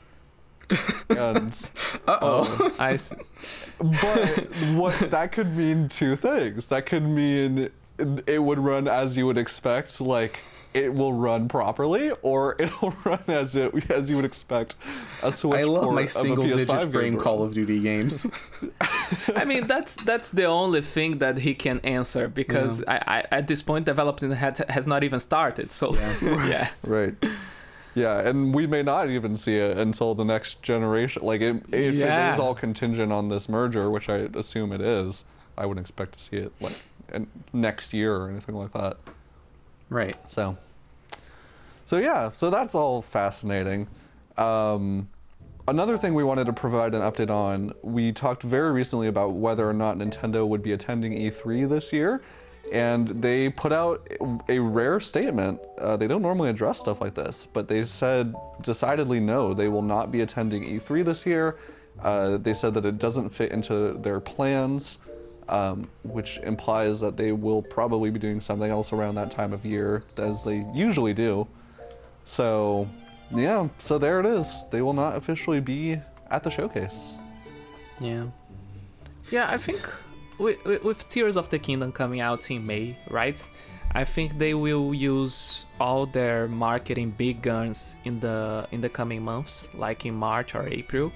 And I see. but what that could mean two things. That could mean it would run as you would expect, like it will run properly, or it'll run as you would expect a Switch I love port my of a single-digit PS5 frame game to Call run. of Duty games. I mean, that's the only thing that he can answer, because I at this point development has not even started. So yeah. Right. Yeah, and we may not even see it until the next generation. Like, if it is all contingent on this merger, which I assume it is, I wouldn't expect to see it like next year or anything like that. Right. So yeah, so that's all fascinating. Another thing we wanted to provide an update on, we talked very recently about whether or not Nintendo would be attending E3 this year, and they put out a rare statement. They don't normally address stuff like this, but they said decidedly no, they will not be attending E3 this year. They said that it doesn't fit into their plans, which implies that they will probably be doing something else around that time of year, as they usually do. So, yeah, so there it is. They will not officially be at the showcase. Yeah. Yeah, I think with Tears of the Kingdom coming out in May, right? I think they will use all their marketing big guns in the coming months, like in March or April.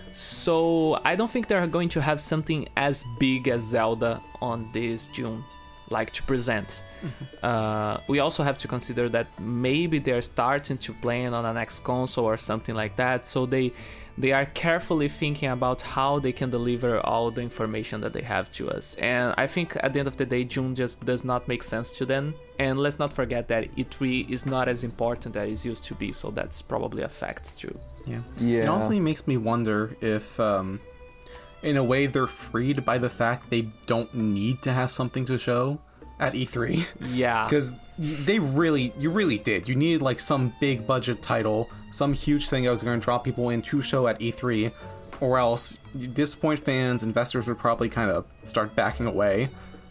So I don't think they're going to have something as big as Zelda on this June, like to present. We also have to consider that maybe they're starting to plan on the next console or something like that, so they are carefully thinking about how they can deliver all the information that they have to us. And I think at the end of the day, June just does not make sense to them. And let's not forget that E3 is not as important as it used to be, so that's probably a fact too. Yeah. Yeah. It also makes me wonder if, in a way, they're freed by the fact they don't need to have something to show at E3. Yeah. Because you really did. You needed like some big budget title, some huge thing that was going to draw people in to show at E3, or else you disappoint fans, investors would probably kind of start backing away.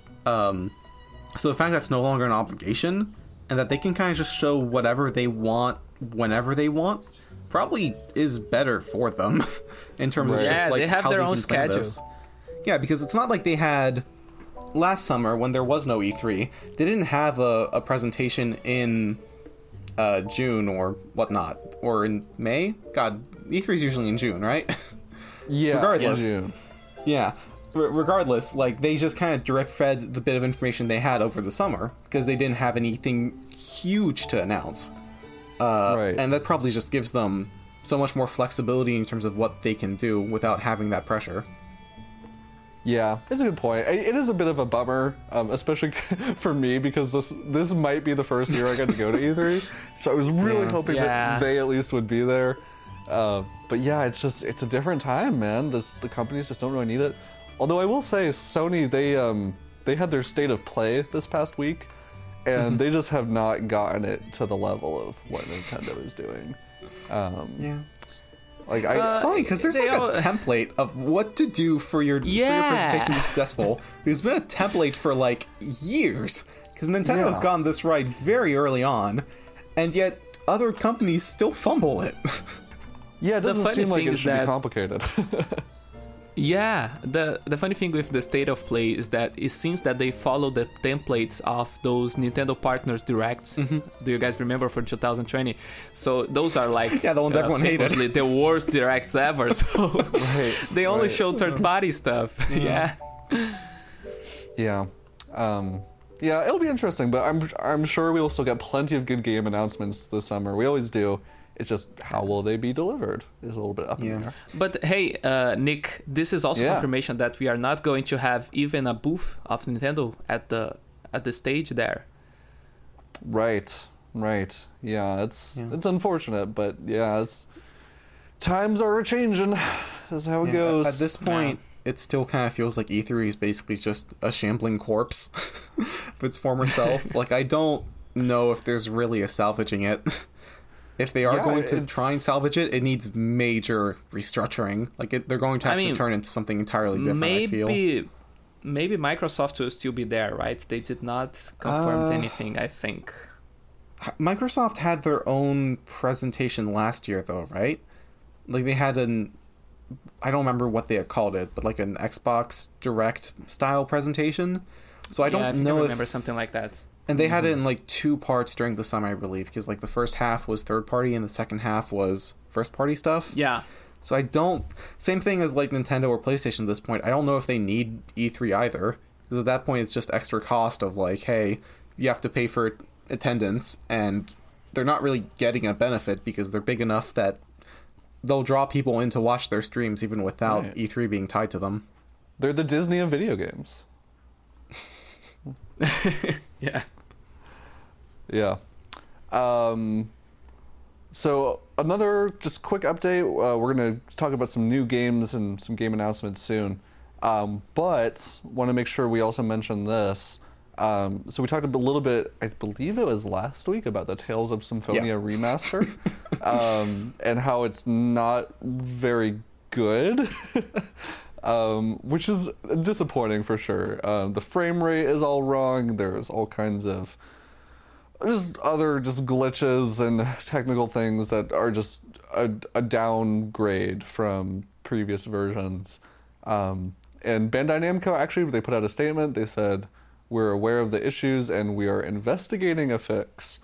So the fact that it's no longer an obligation, and that they can kind of just show whatever they want, whenever they want, probably is better for them in terms of just like they have how their they own can plan schedule. this. Yeah, because it's not like they had last summer when there was no E3. They didn't have a presentation in June or whatnot, or in May. God, E3 is usually in June, right? Yeah, Regardless. in June. Yeah. regardless, like, they just kind of direct fed the bit of information they had over the summer because they didn't have anything huge to announce. Right. And that probably just gives them so much more flexibility in terms of what they can do without having that pressure. Yeah, it's a good point. It is a bit of a bummer, especially for me, because this might be the first year I get to go to E3. So I was really hoping that they at least would be there. But yeah, it's a different time, man. The companies just don't really need it. Although I will say, Sony, they had their State of Play this past week, and they just have not gotten it to the level of what Nintendo is doing. Yeah. Like It's funny because there's like a template of what to do for your presentation to be successful. There's been a template for like years because Nintendo's gotten this right very early on, and yet other companies still fumble it. Yeah, it doesn't seem like it should be complicated. Yeah, the funny thing with the State of Play is that it seems that they follow the templates of those Nintendo Partners Directs. Do you guys remember for 2020? So those are like the ones everyone hated. The worst directs ever. So they only show third-party stuff. Yeah. Yeah, it'll be interesting, but I'm sure we will still get plenty of good game announcements this summer. We always do. It's just how will they be delivered is a little bit up in the air. But hey, Nick, this is also confirmation that we are not going to have even a booth of Nintendo at the stage there. Right. Yeah, it's unfortunate, but yeah, times are changing. That's how it goes. At this point, it still kind of feels like E3 is basically just a shambling corpse of its former self. Like, I don't know if there's really a salvaging it. If they are going to try and salvage it, it needs major restructuring. Like, they're going to have to turn into something entirely different, I feel. Maybe Microsoft will still be there, right? They did not confirm anything, I think. Microsoft had their own presentation last year, though, right? Like, they had I don't remember what they had called it, but like an Xbox Direct style presentation. So I don't know I remember something like that. And they had it in like 2 parts during the summer, I believe, because like the first half was third party and the second half was first party stuff. Yeah. So same thing as like Nintendo or PlayStation at this point. I don't know if they need E3 either, because at that point it's just extra cost of like, hey, you have to pay for attendance, and they're not really getting a benefit because they're big enough that they'll draw people in to watch their streams even without E3 being tied to them. They're the Disney of video games. Yeah. So another just quick update. We're going to talk about some new games and some game announcements soon. But want to make sure we also mention this. So we talked a little bit, I believe it was last week, about the Tales of Symphonia remaster, and how it's not very good, which is disappointing for sure. The frame rate is all wrong. There's all kinds of other glitches and technical things that are just a downgrade from previous versions. And Bandai Namco, actually, they put out a statement. They said, "We're aware of the issues and we are investigating a fix."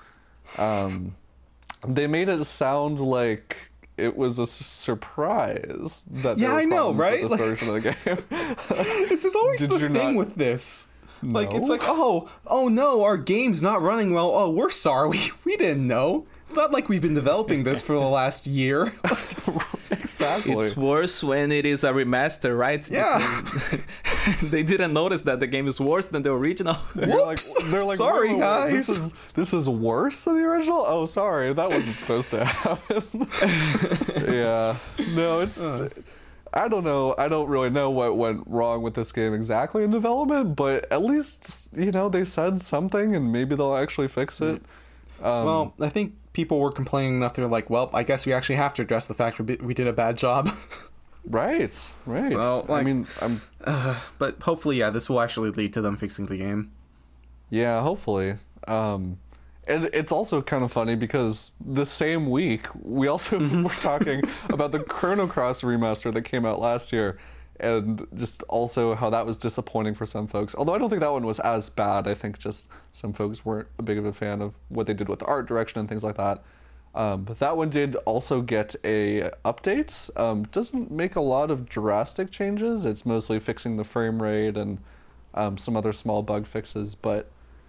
They made it sound like it was a surprise that there were problems with this version of the game. This is always the thing with this. No? Like, it's like, oh no, our game's not running well. Oh, we're sorry. We didn't know. It's not like we've been developing this for the last year. Exactly. It's worse when it is a remaster, right? Yeah. They didn't notice that the game is worse than the original. Whoops! They're like, sorry, guys. This is worse than the original? Oh, sorry. That wasn't supposed to happen. Yeah. No, it's... I don't know. I don't really know what went wrong with this game exactly in development, but at least, they said something and maybe they'll actually fix it. Well, I think people were complaining enough. They're like, well, I guess we actually have to address the fact we did a bad job. Right. So, I mean, but hopefully, this will actually lead to them fixing the game. Yeah, hopefully. And it's also kind of funny because the same week, we also were talking about the Chrono Cross remaster that came out last year, and just also how that was disappointing for some folks. Although I don't think that one was as bad. I think just some folks weren't a big of a fan of what they did with the art direction and things like that. But that one did also get a update. Doesn't make a lot of drastic changes. It's mostly fixing the frame rate and some other small bug fixes. But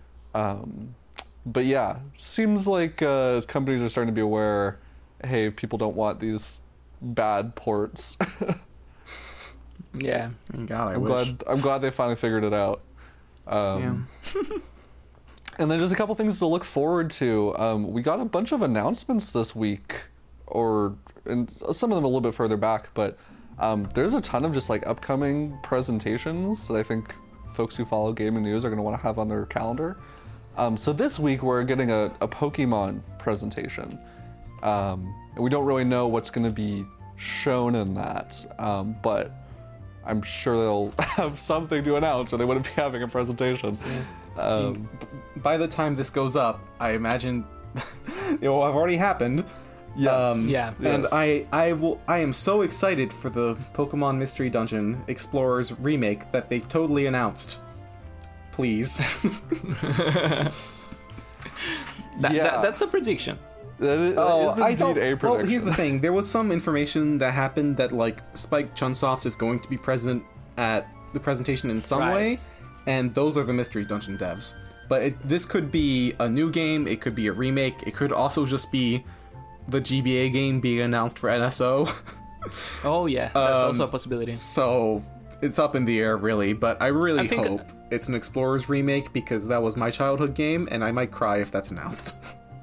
yeah, seems like companies are starting to be aware. Hey, people don't want these bad ports. Yeah. God, I wish. I'm glad they finally figured it out. And then just a couple things to look forward to. We got a bunch of announcements this week, and some of them a little bit further back, but there's a ton of just like upcoming presentations that I think folks who follow gaming news are going to want to have on their calendar. So this week we're getting a Pokemon presentation. And we don't really know what's going to be shown in that, but I'm sure they'll have something to announce or they wouldn't be having a presentation. By the time this goes up, I imagine it will have already happened. Yes. Yeah. And Yes. I am so excited for the Pokemon Mystery Dungeon Explorers remake that they've totally announced. Please. That's a prediction. That is, I indeed don't. a prediction. Well, here's the thing. There was some information that happened that like Spike Chunsoft is going to be present at the presentation in some way, and those are the Mystery Dungeon devs. But this could be a new game. It could be a remake. It could also just be the GBA game being announced for NSO. Oh yeah, that's also a possibility. So it's up in the air, really. But I really think- hope it's an Explorers remake because that was my childhood game, and I might cry if that's announced.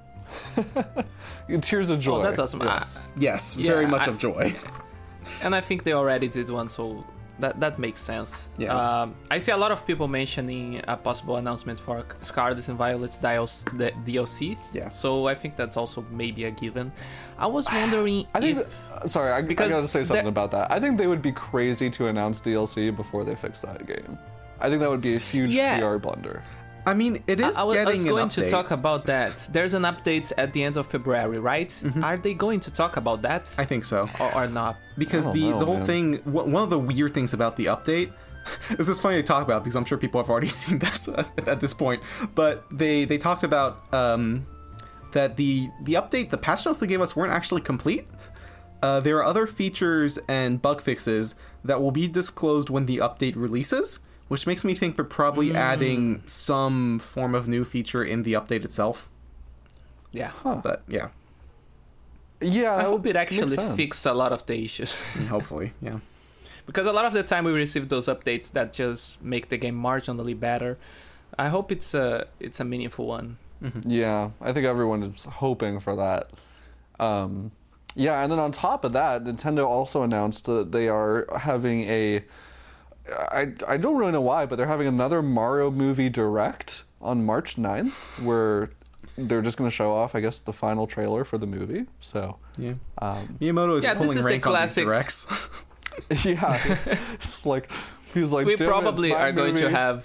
Tears of joy. Oh, that's awesome. Yes. Yes, Yeah, very much of joy. And I think they already did one, so that makes sense. Yeah. I see a lot of people mentioning a possible announcement for Scarlet and Violet's DLC. Yeah. So I think that's also maybe a given. I was wondering I think. if... Sorry, I because gotta say something that- about that. I think they would be crazy to announce DLC before they fix that game. I think that would be a huge Yeah. PR blunder. I mean, it is I was getting going an to update. talk about that. There's an update at the end of February, right? Are they going to talk about that I think so. or not? Because I the don't know, whole man. thing, one of the weird things about the update, this is funny to talk about because I'm sure people have already seen this at this point, but they talked about that the update, the patch notes they gave us weren't actually complete. There are other features and bug fixes that will be disclosed when the update releases, which makes me think they're probably adding some form of new feature in the update itself. Yeah. But yeah, Yeah, I hope it makes actually sense. fixes a lot of the issues. hopefully, yeah. Because a lot of the time we receive those updates that just make the game marginally better. I hope it's a meaningful one. Yeah, I think everyone is hoping for that. Yeah, and then on top of that, Nintendo also announced that they are having I don't really know why, but they're having another Mario movie direct on March 9th, where they're just going to show off, I guess, the final trailer for the movie. So, Yeah. Miyamoto is Yeah, this pulling is the rank on these classic- directs. yeah, it's like, he's like, We "Damn it, probably it's my are going to movie." have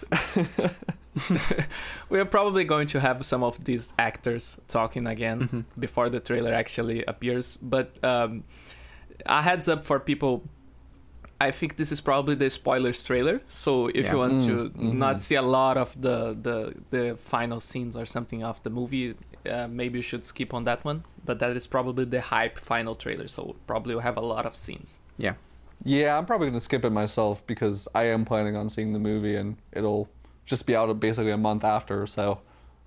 we are probably going to have some of these actors talking again before the trailer actually appears. But a heads up for people, I think this is probably the spoilers trailer. So if Yeah. you want to not see a lot of the final scenes or something of the movie, maybe you should skip on that one. But that is probably the hype final trailer, so probably we'll have a lot of scenes. Yeah. Yeah, I'm probably going to skip it myself because I am planning on seeing the movie and it'll just be out basically a month after. So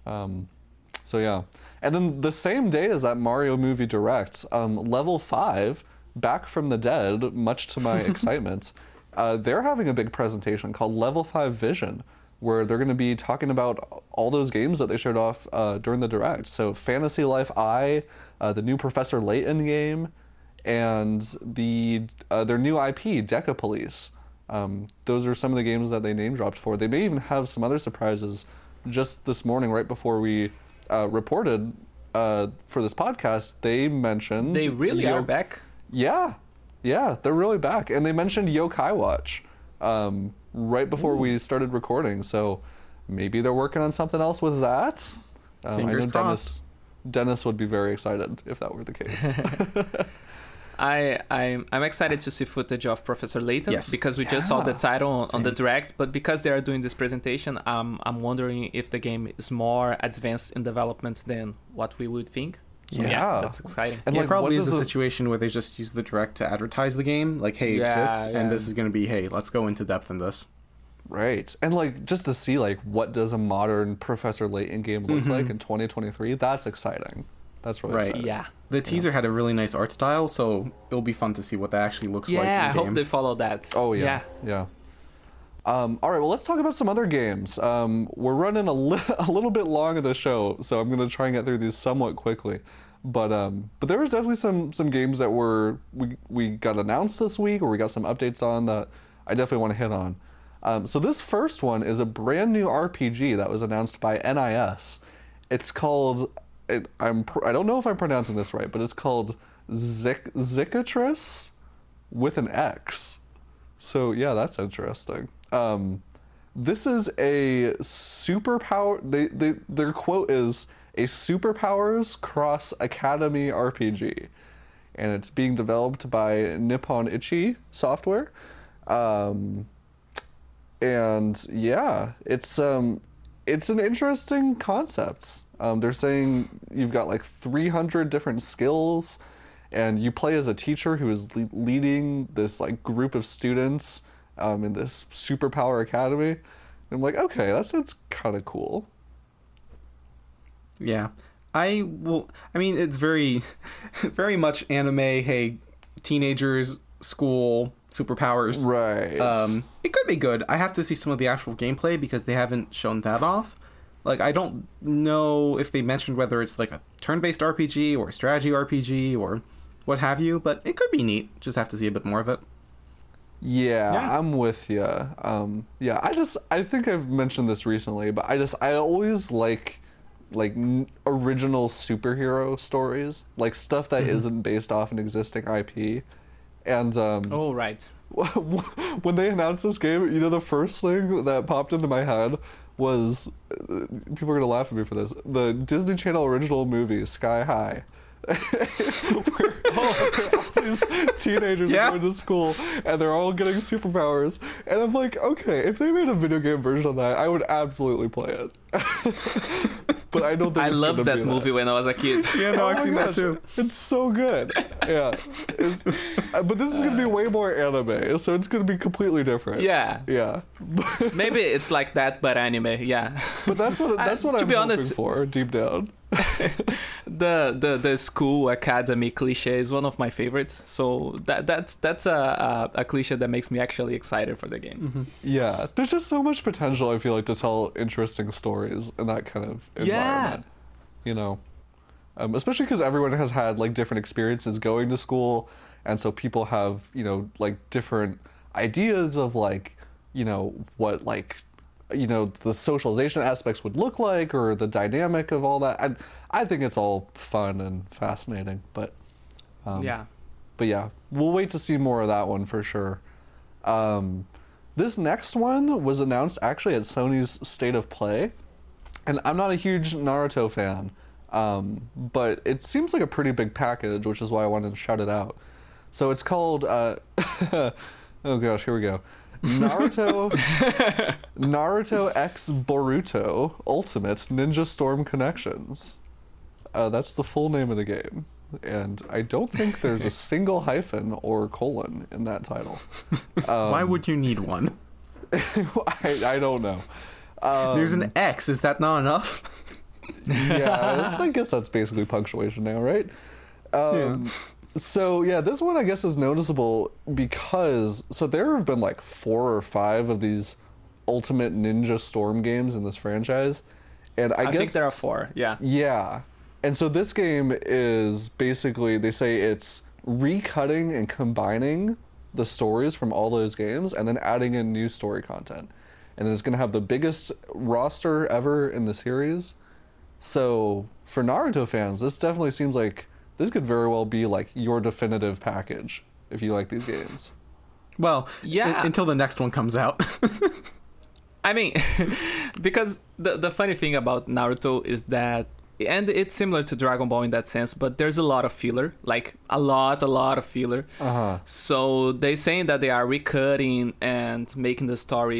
yeah. And then the same day as that Mario movie direct, Level 5, Back from the Dead, much to my excitement, they're having a big presentation called Level 5 Vision, where they're going to be talking about all those games that they showed off during the direct. So Fantasy Life I, the new Professor Layton game, and their new IP, Deca Police. Those are some of the games that they name dropped for. They may even have some other surprises. Just this morning, right before we reported for this podcast, they mentioned... They really are back. Yeah, they're really back. And they mentioned Yokai Watch right before we started recording. So maybe they're working on something else with that. Fingers crossed. Dennis would be very excited if that were the case. I'm excited to see footage of Professor Layton because we just saw the title on the direct, but because they are doing this presentation, I'm wondering if the game is more advanced in development than what we would think. So, Yeah. that's exciting. And Yeah, like, it probably what is does a it- situation where they just use the direct to advertise the game, like, hey, it Yeah, exists, yeah. and this is going to be, hey, let's go into depth in this. Right. And like just to see like what does a modern Professor Layton game look like in 2023, that's exciting. That's really Right. exciting. Yeah. The teaser had a really nice art style, so it'll be fun to see what that actually looks like in Yeah, I game. hope they follow that. Oh yeah. Yeah. All right, well, let's talk about some other games. We're running a little bit long of the show, so I'm going to try and get through these somewhat quickly. But there was definitely some games that we got announced this week, or we got some updates on that I definitely want to hit on. So this first one is a brand new RPG that was announced by NIS. It's called I don't know if I'm pronouncing this right, but it's called Zicatris with an X. So yeah, that's interesting. This is a superpower. Their quote is a superpowers cross academy RPG, and it's being developed by Nippon Ichi Software. And yeah, it's an interesting concept. They're saying you've got like 300 different skills, and you play as a teacher who is leading this like group of students in this superpower academy. And I'm like, okay, that sounds kind of cool. Yeah. I mean, it's very, very much anime, hey, teenagers, school, superpowers. Right. It could be good. I have to see some of the actual gameplay because they haven't shown that off. Like, I don't know if they mentioned whether it's like a turn-based RPG or a strategy RPG or what have you, but it could be neat. Just have to see a bit more of it. Yeah, I'm with you. Yeah, I think I've mentioned this recently, but I always like original superhero stories, like stuff that isn't based off an existing IP. And Oh, right. when they announced this game, you know, the first thing that popped into my head was, people are gonna laugh at me for this, the Disney Channel original movie Sky High. where all these teenagers are going to school and they're all getting superpowers, and I'm like, okay, if they made a video game version of that, I would absolutely play it. But I don't think I it's loved gonna that be movie when I was a kid. Yeah, no, Oh I've my seen gosh, that too. It's so good. Yeah. But this is gonna be way more anime, so it's gonna be completely different. Yeah. Yeah. Maybe it's like that, but anime. Yeah. But that's what To I'm be hoping honest- for deep down. The school academy cliche is one of my favorites. So that's a cliche that makes me actually excited for the game. Yeah, there's just so much potential, I feel like, to tell interesting stories in that kind of environment. You know, especially because everyone has had like different experiences going to school, and so people have, you know, like different ideas of like, you know, what like, you know, the socialization aspects would look like, or the dynamic of all that. And I think it's all fun and fascinating, but Yeah. but yeah, we'll wait to see more of that one for sure. This next one was announced actually at Sony's State of Play, and I'm not a huge Naruto fan, but it seems like a pretty big package, which is why I wanted to shout it out. So it's called, oh gosh, here we go. Naruto X Boruto Ultimate Ninja Storm Connections. That's the full name of the game. And I don't think there's a single hyphen or colon in that title. Why would you need one? I don't know. There's an X. Is that not enough? Yeah, I guess that's basically punctuation now, right? So yeah, this one I guess is noticeable because there have been like 4 or 5 of these Ultimate Ninja Storm games in this franchise, and I guess think there are 4. Yeah. Yeah. And so this game is basically, they say it's recutting and combining the stories from all those games and then adding in new story content. And then it's going to have the biggest roster ever in the series. So for Naruto fans, this definitely seems like this could very well be like your definitive package if you like these games. Well, Yeah. until the next one comes out. I mean, because the funny thing about Naruto is that, and it's similar to Dragon Ball in that sense, but there's a lot of filler, like a lot of filler. Uh-huh. So they saying that they are recutting and making the story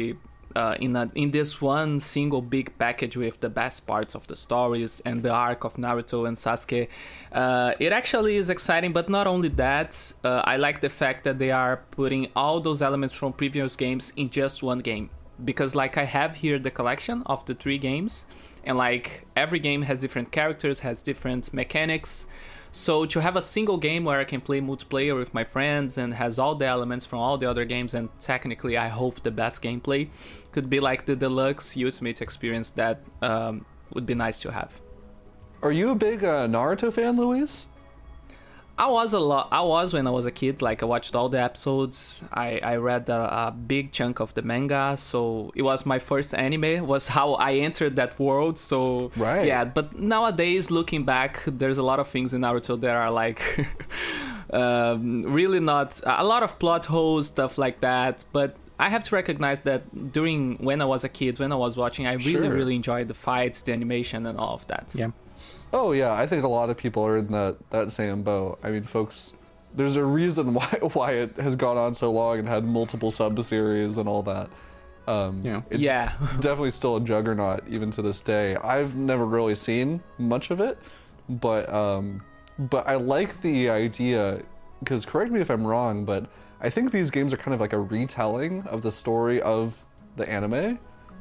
in this one single big package with the best parts of the stories and the arc of Naruto and Sasuke. It actually is exciting, but not only that, I like the fact that they are putting all those elements from previous games in just one game. Because like I have here the collection of the 3 games, and like every game has different characters, has different mechanics. So to have a single game where I can play multiplayer with my friends and has all the elements from all the other games, and technically I hope the best gameplay, could be like the deluxe ultimate experience that would be nice to have. Are you a big Naruto fan, Luis? I was when I was a kid. Like I watched all the episodes. I read a big chunk of the manga, so it was my first anime. Was how I entered that world. So right. Yeah, but nowadays looking back, there's a lot of things in Naruto that are like really not a lot of plot holes, stuff like that. But I have to recognize that when I was a kid, when I was watching, I really enjoyed the fights, the animation, and all of that. Yeah. Oh yeah, I think a lot of people are in that same boat. I mean, folks, there's a reason why it has gone on so long and had multiple sub-series and all that. It's definitely still a juggernaut even to this day. I've never really seen much of it, but I like the idea, because correct me if I'm wrong, but I think these games are kind of like a retelling of the story of the anime.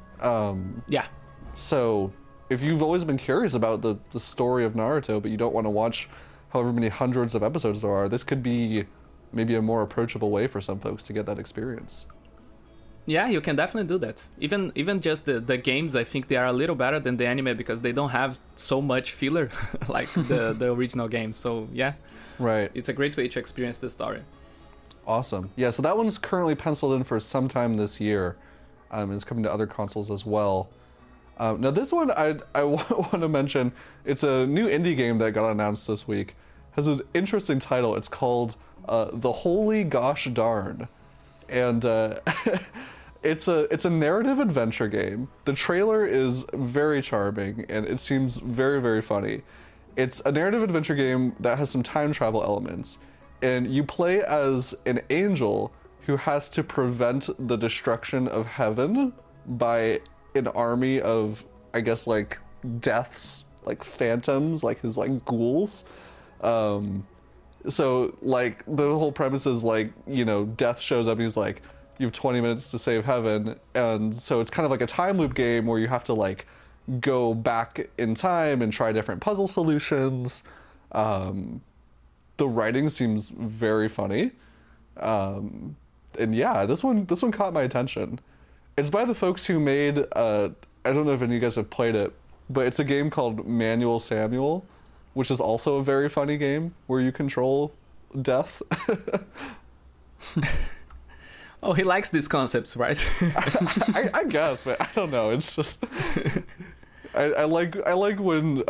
So if you've always been curious about the story of Naruto, but you don't want to watch however many hundreds of episodes there are, this could be maybe a more approachable way for some folks to get that experience. Yeah, you can definitely do that. Even just the games, I think they are a little better than the anime because they don't have so much filler like the original games. So yeah, right. It's a great way to experience the story. Awesome. Yeah, so that one's currently penciled in for sometime this year. It's coming to other consoles as well. Now this one I want to mention, it's a new indie game that got announced this week. It has an interesting title. It's called The Holy Gosh Darn. And it's a narrative adventure game. The trailer is very charming and it seems very, very funny. It's a narrative adventure game that has some time travel elements. And you play as an angel who has to prevent the destruction of heaven by an army of, I guess, like deaths, like phantoms, like his like ghouls. So like the whole premise is like, you know, death shows up and he's like, you have 20 minutes to save heaven. And so it's kind of like a time loop game where you have to like go back in time and try different puzzle solutions. The writing seems very funny. And yeah, this one caught my attention. It's by the folks who made, I don't know if any of you guys have played it, but it's a game called Manual Samuel, which is also a very funny game where you control death. Oh, he likes these concepts, right? I guess, but I don't know. It's just I like when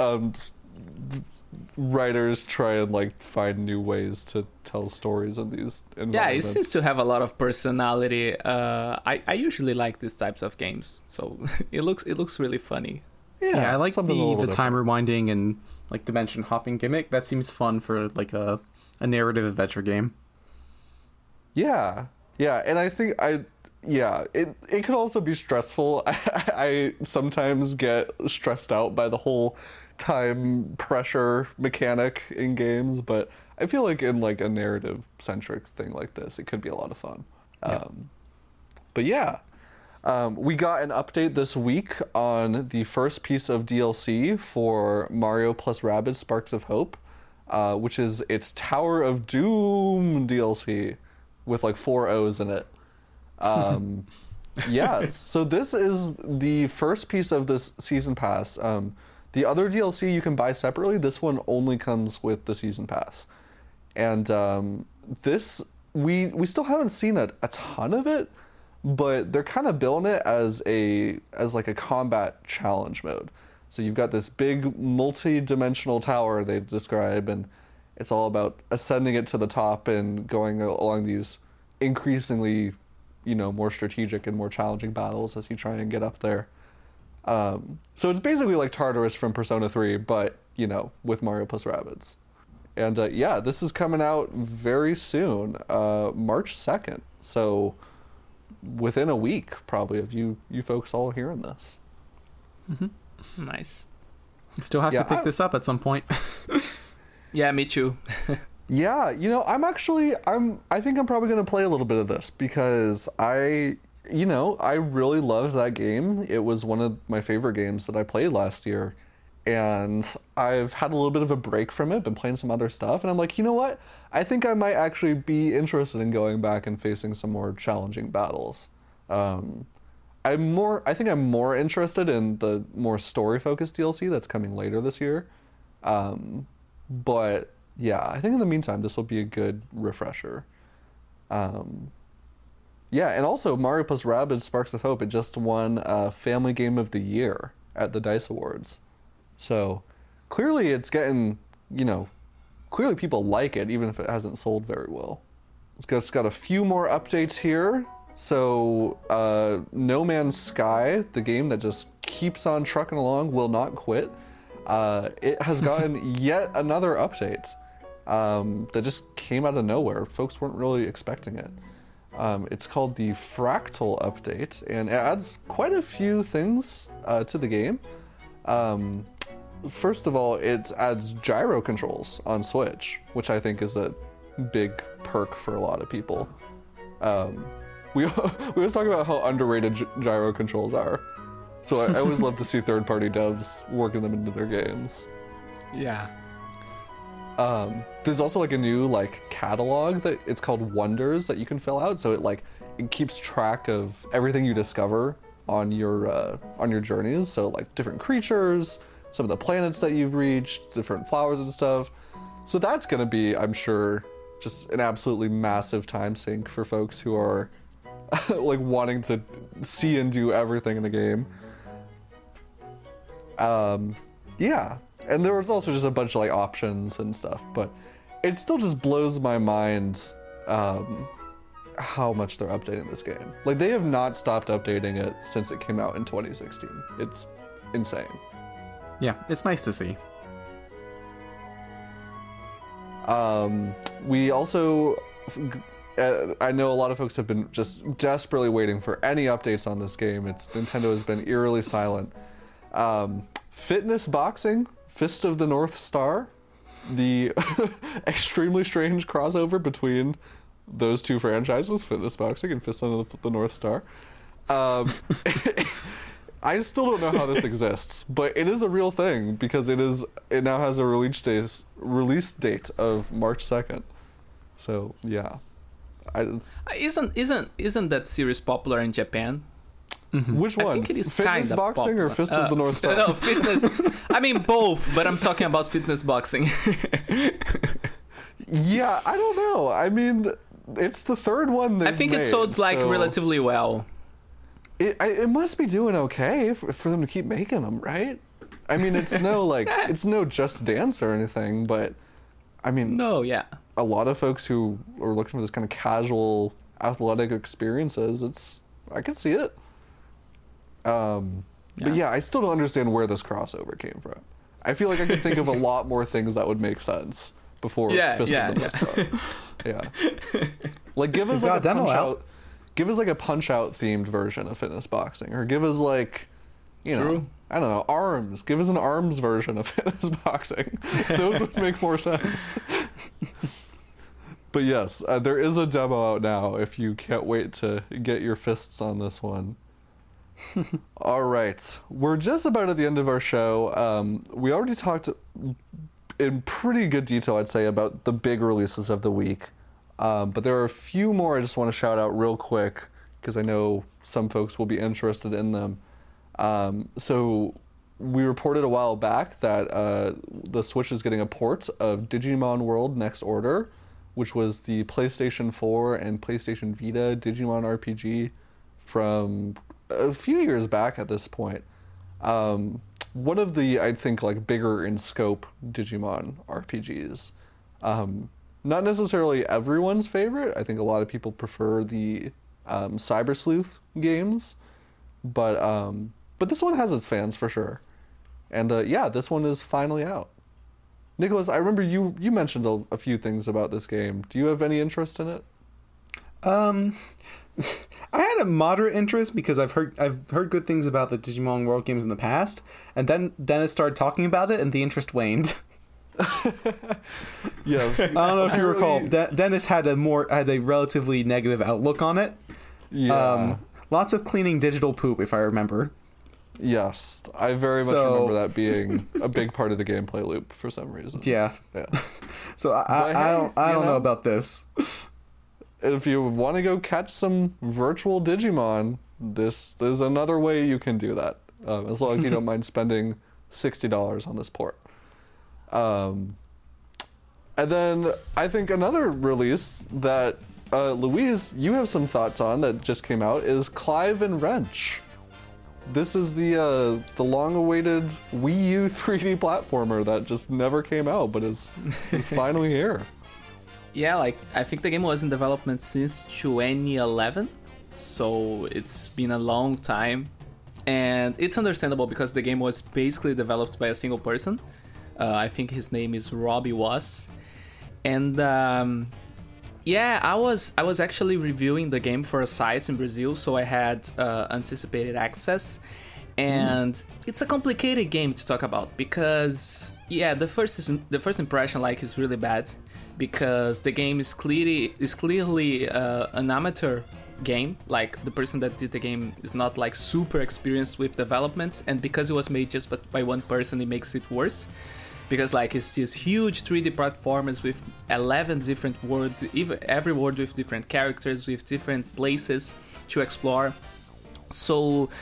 writers try and like find new ways to tell stories in these environments. Yeah, it seems to have a lot of personality. I usually like these types of games, so it looks really funny. Yeah, I like the different. time rewinding and like dimension hopping gimmick. That seems fun for like a narrative adventure game. Yeah, and I think it could also be stressful. I sometimes get stressed out by the whole time pressure mechanic in games, but I feel like in like a narrative centric thing like this, it could be a lot of fun. Yeah. But yeah, we got an update this week on the first piece of DLC for Mario plus Rabbids Sparks of Hope, which is its Tower of Doom DLC with like 4 O's in it. Yeah, so this is the first piece of this season pass. The other DLC you can buy separately. This one only comes with the season pass. And this, we still haven't seen a ton of it, but they're kind of building it as like a combat challenge mode. So you've got this big multi-dimensional tower they describe, and it's all about ascending it to the top and going along these increasingly, you know, more strategic and more challenging battles as you try and get up there. So it's basically like Tartarus from Persona 3, but, you know, with Mario plus Rabbids. And yeah, this is coming out very soon, March 2nd. So within a week, probably, of you folks all hearing this. Nice. Still have to pick this up at some point. Yeah, me too. Yeah, I think I'm probably going to play a little bit of this because I really loved that game. It was one of my favorite games that I played last year, and I've had a little bit of a break from it, been playing some other stuff, and I'm like, you know what? I think I might actually be interested in going back and facing some more challenging battles. I think I'm more interested in the more story-focused DLC that's coming later this year. But yeah, I think in the meantime, this will be a good refresher. Yeah, and also Mario plus Rabbids Sparks of Hope, it just won Family Game of the Year at the DICE Awards. So clearly it's getting, clearly people like it, even if it hasn't sold very well. It's got a few more updates here. So No Man's Sky, the game that just keeps on trucking along, will not quit. It has gotten yet another update that just came out of nowhere. Folks weren't really expecting it. It's called the Fractal Update, and it adds quite a few things to the game. First of all, it adds gyro controls on Switch, which I think is a big perk for a lot of people. We always talk about how underrated gyro controls are. So I always love to see third-party devs working them into their games. Yeah. There's also like a new catalog that it's called Wonders that you can fill out. So it keeps track of everything you discover on your journeys. So like different creatures, some of the planets that you've reached, different flowers and stuff. So that's gonna be, I'm sure, just an absolutely massive time sink for folks who are wanting to see and do everything in the game. Yeah, and there was also just a bunch of options and stuff, but it still just blows my mind how much they're updating this game. They have not stopped updating it since it came out in 2016. It's insane. Yeah, it's nice to see. We also, I know a lot of folks have been just desperately waiting for any updates on this game. Nintendo has been eerily silent. Fitness Boxing, Fist of the North Star, the extremely strange crossover between those two franchises, Fitness Boxing and Fist of the North Star. I still don't know how this exists, but it is a real thing because it now has a release date of March 2nd. So yeah, isn't that series popular in Japan? Mm-hmm. Which one? I think it is Fitness Boxing popular. or Fist of the North Star? No, fitness. I mean both, but I'm talking about Fitness Boxing. Yeah, I don't know. I mean, it's the third one I think it sold relatively well. It must be doing okay for them to keep making them, right? I mean, it's no it's no Just Dance or anything, but I mean, no, yeah, a lot of folks who are looking for this kind of casual athletic experiences, I can see it. But yeah, I still don't understand where this crossover came from. I feel like I could think of a lot more things that would make sense before Fist of the North Star. Yeah. Give us a Punch Out. Give us a Punch Out themed version of Fitness Boxing, or give us True. I don't know, Arms. Give us an Arms version of Fitness Boxing. Those would make more sense. But yes, there is a demo out now if you can't wait to get your fists on this one. All right, we're just about at the end of our show. We already talked in pretty good detail, I'd say, about the big releases of the week. But there are a few more I just want to shout out real quick because I know some folks will be interested in them. So we reported a while back that the Switch is getting a port of Digimon World Next Order, which was the PlayStation 4 and PlayStation Vita Digimon RPG from a few years back at this point. One of the, I think, bigger in scope Digimon RPGs. Not necessarily everyone's favorite. I think a lot of people prefer the Cyber Sleuth games, but this one has its fans for sure. And yeah, this one is finally out. Nicholas, I remember you mentioned a few things about this game. Do you have any interest in it? I had a moderate interest because I've heard good things about the Digimon World games in the past, and then Dennis started talking about it, and the interest waned. Yes. I don't know if you recall, Dennis had a relatively negative outlook on it. Yeah. Lots of cleaning digital poop, if I remember. Yes, I very much remember that being a big part of the gameplay loop for some reason. Yeah. So I don't know about this. If you want to go catch some virtual Digimon, this is another way you can do that, as long as you don't mind spending $60 on this port. And then I think another release that Louise, you have some thoughts on that just came out is Clive and Wrench. This is the long-awaited Wii U 3D platformer that just never came out, but is finally here. Yeah, like, I think the game was in development since 2011, so it's been a long time. And it's understandable because the game was basically developed by a single person. I think his name is Robbie Was. And yeah, I was actually reviewing the game for a site in Brazil, so I had anticipated access. And it's a complicated game to talk about because, yeah, the first impression like is really bad because the game is clearly an amateur game. Like, the person that did the game is not like super experienced with development, and because it was made just by one person, it makes it worse. Because like it's these huge 3D platformers with 11 different worlds, every world with different characters, with different places to explore. So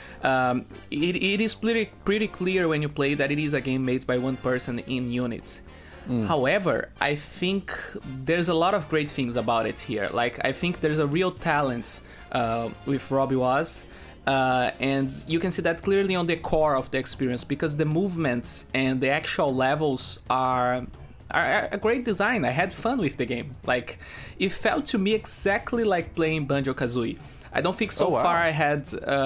it is pretty clear when you play that it is a game made by one person in Unity. However, I think there's a lot of great things about it here. Like, I think there's a real talent with Robbie Was. And you can see that clearly on the core of the experience because the movements and the actual levels are a great design. I had fun with the game. Like, it felt to me exactly like playing Banjo-Kazooie. I don't think so far I had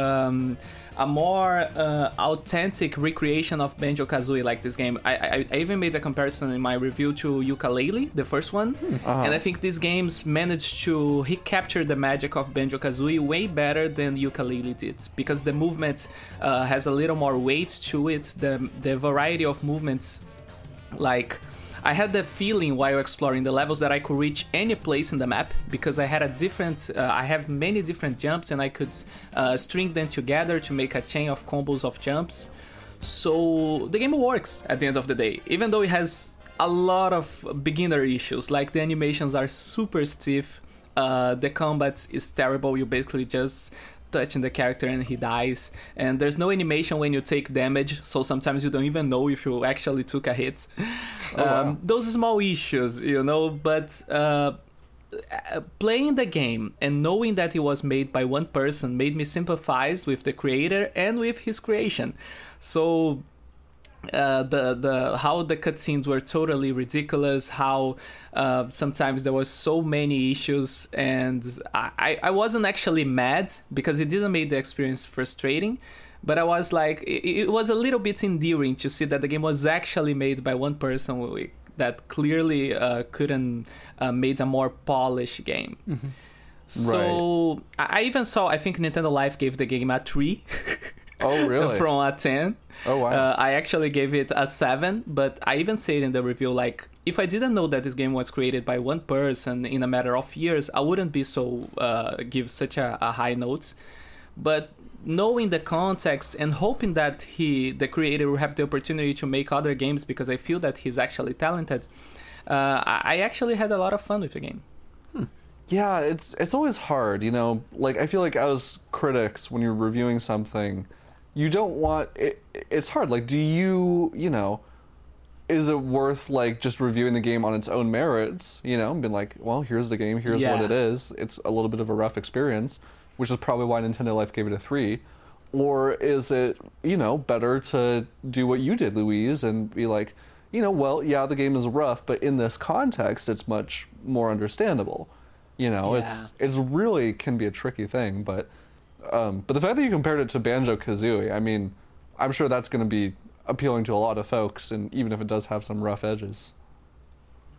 a more authentic recreation of Banjo-Kazooie like this game. I even made a comparison in my review to Yooka-Laylee, the first one. And I think these games managed to recapture the magic of Banjo-Kazooie way better than Yooka-Laylee did. Because the movement has a little more weight to it. The variety of movements, like, I had the feeling while exploring the levels that I could reach any place in the map because I had I have many different jumps and I could string them together to make a chain of combos of jumps. So the game works at the end of the day, even though it has a lot of beginner issues, like the animations are super stiff, the combat is terrible, you basically just touching the character and he dies, and there's no animation when you take damage, so sometimes you don't even know if you actually took a hit. Those small issues, but playing the game and knowing that it was made by one person made me sympathize with the creator and with his creation. So the how the cutscenes were totally ridiculous, how sometimes there was so many issues, and I wasn't actually mad because it didn't make the experience frustrating, but I was like, it was a little bit endearing to see that the game was actually made by one person that clearly couldn't made a more polished game. Mm-hmm. So right. I even saw, I think Nintendo Life gave the game a 3. Oh, really? From a 10. Oh, wow. I actually gave it a 7, but I even said in the review, like, if I didn't know that this game was created by one person in a matter of years, I wouldn't be so give such a high note. But knowing the context and hoping that the creator will have the opportunity to make other games, because I feel that he's actually talented, I actually had a lot of fun with the game. Yeah, it's always hard, like, I feel like as critics, when you're reviewing something, you don't want it's hard. Like, do you is it worth like just reviewing the game on its own merits, and being like, well, here's the game, here's what it is. It's a little bit of a rough experience, which is probably why Nintendo Life gave it a 3. Or is it, better to do what you did, Louise, and be like, well, yeah, the game is rough, but in this context, it's much more understandable. It's really can be a tricky thing, but the fact that you compared it to Banjo-Kazooie, I mean, I'm sure that's going to be appealing to a lot of folks, and even if it does have some rough edges.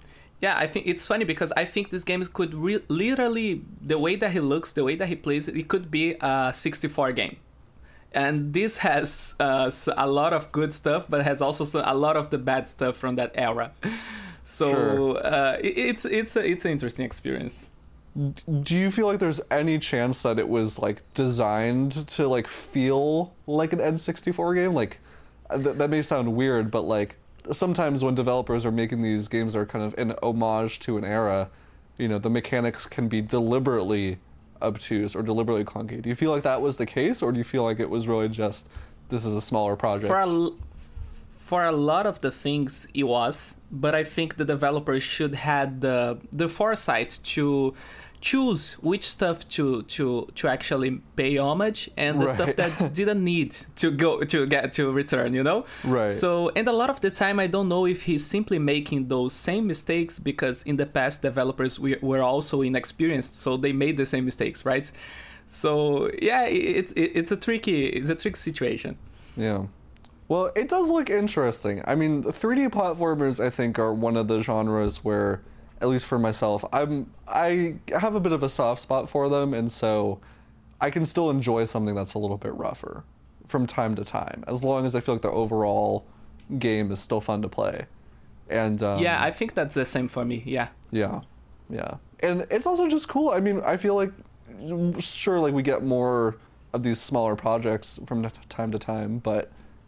Yeah, I think it's funny because I think this game could literally, the way that he looks, the way that he plays, it could be a 64 game. And this has a lot of good stuff, but has also a lot of the bad stuff from that era. So Sure. it's an interesting experience. Do you feel like there's any chance that it was like designed to like feel like an N64 game? Like that may sound weird, but like sometimes when developers are making these games that are kind of an homage to an era, you know, the mechanics can be deliberately obtuse or deliberately clunky. Do you feel like that was the case, or do you feel like it was really just this is a smaller project? For a lot of the things it was, but I think the developers should had the foresight to choose which stuff to actually pay homage and the stuff that didn't need to get to return, you know? Right. So, and a lot of the time I don't know if he's simply making those same mistakes because in the past developers were also inexperienced, so they made the same mistakes, right? So yeah, it's a tricky situation. Yeah. Well, it does look interesting. I mean, 3D platformers, I think, are one of the genres where, at least for myself, I have a bit of a soft spot for them, and so I can still enjoy something that's a little bit rougher from time to time, as long as I feel like the overall game is still fun to play. And yeah, I think that's the same for me. Yeah. Yeah. And it's also just cool. I mean, I feel like, sure, like we get more of these smaller projects from time to time, but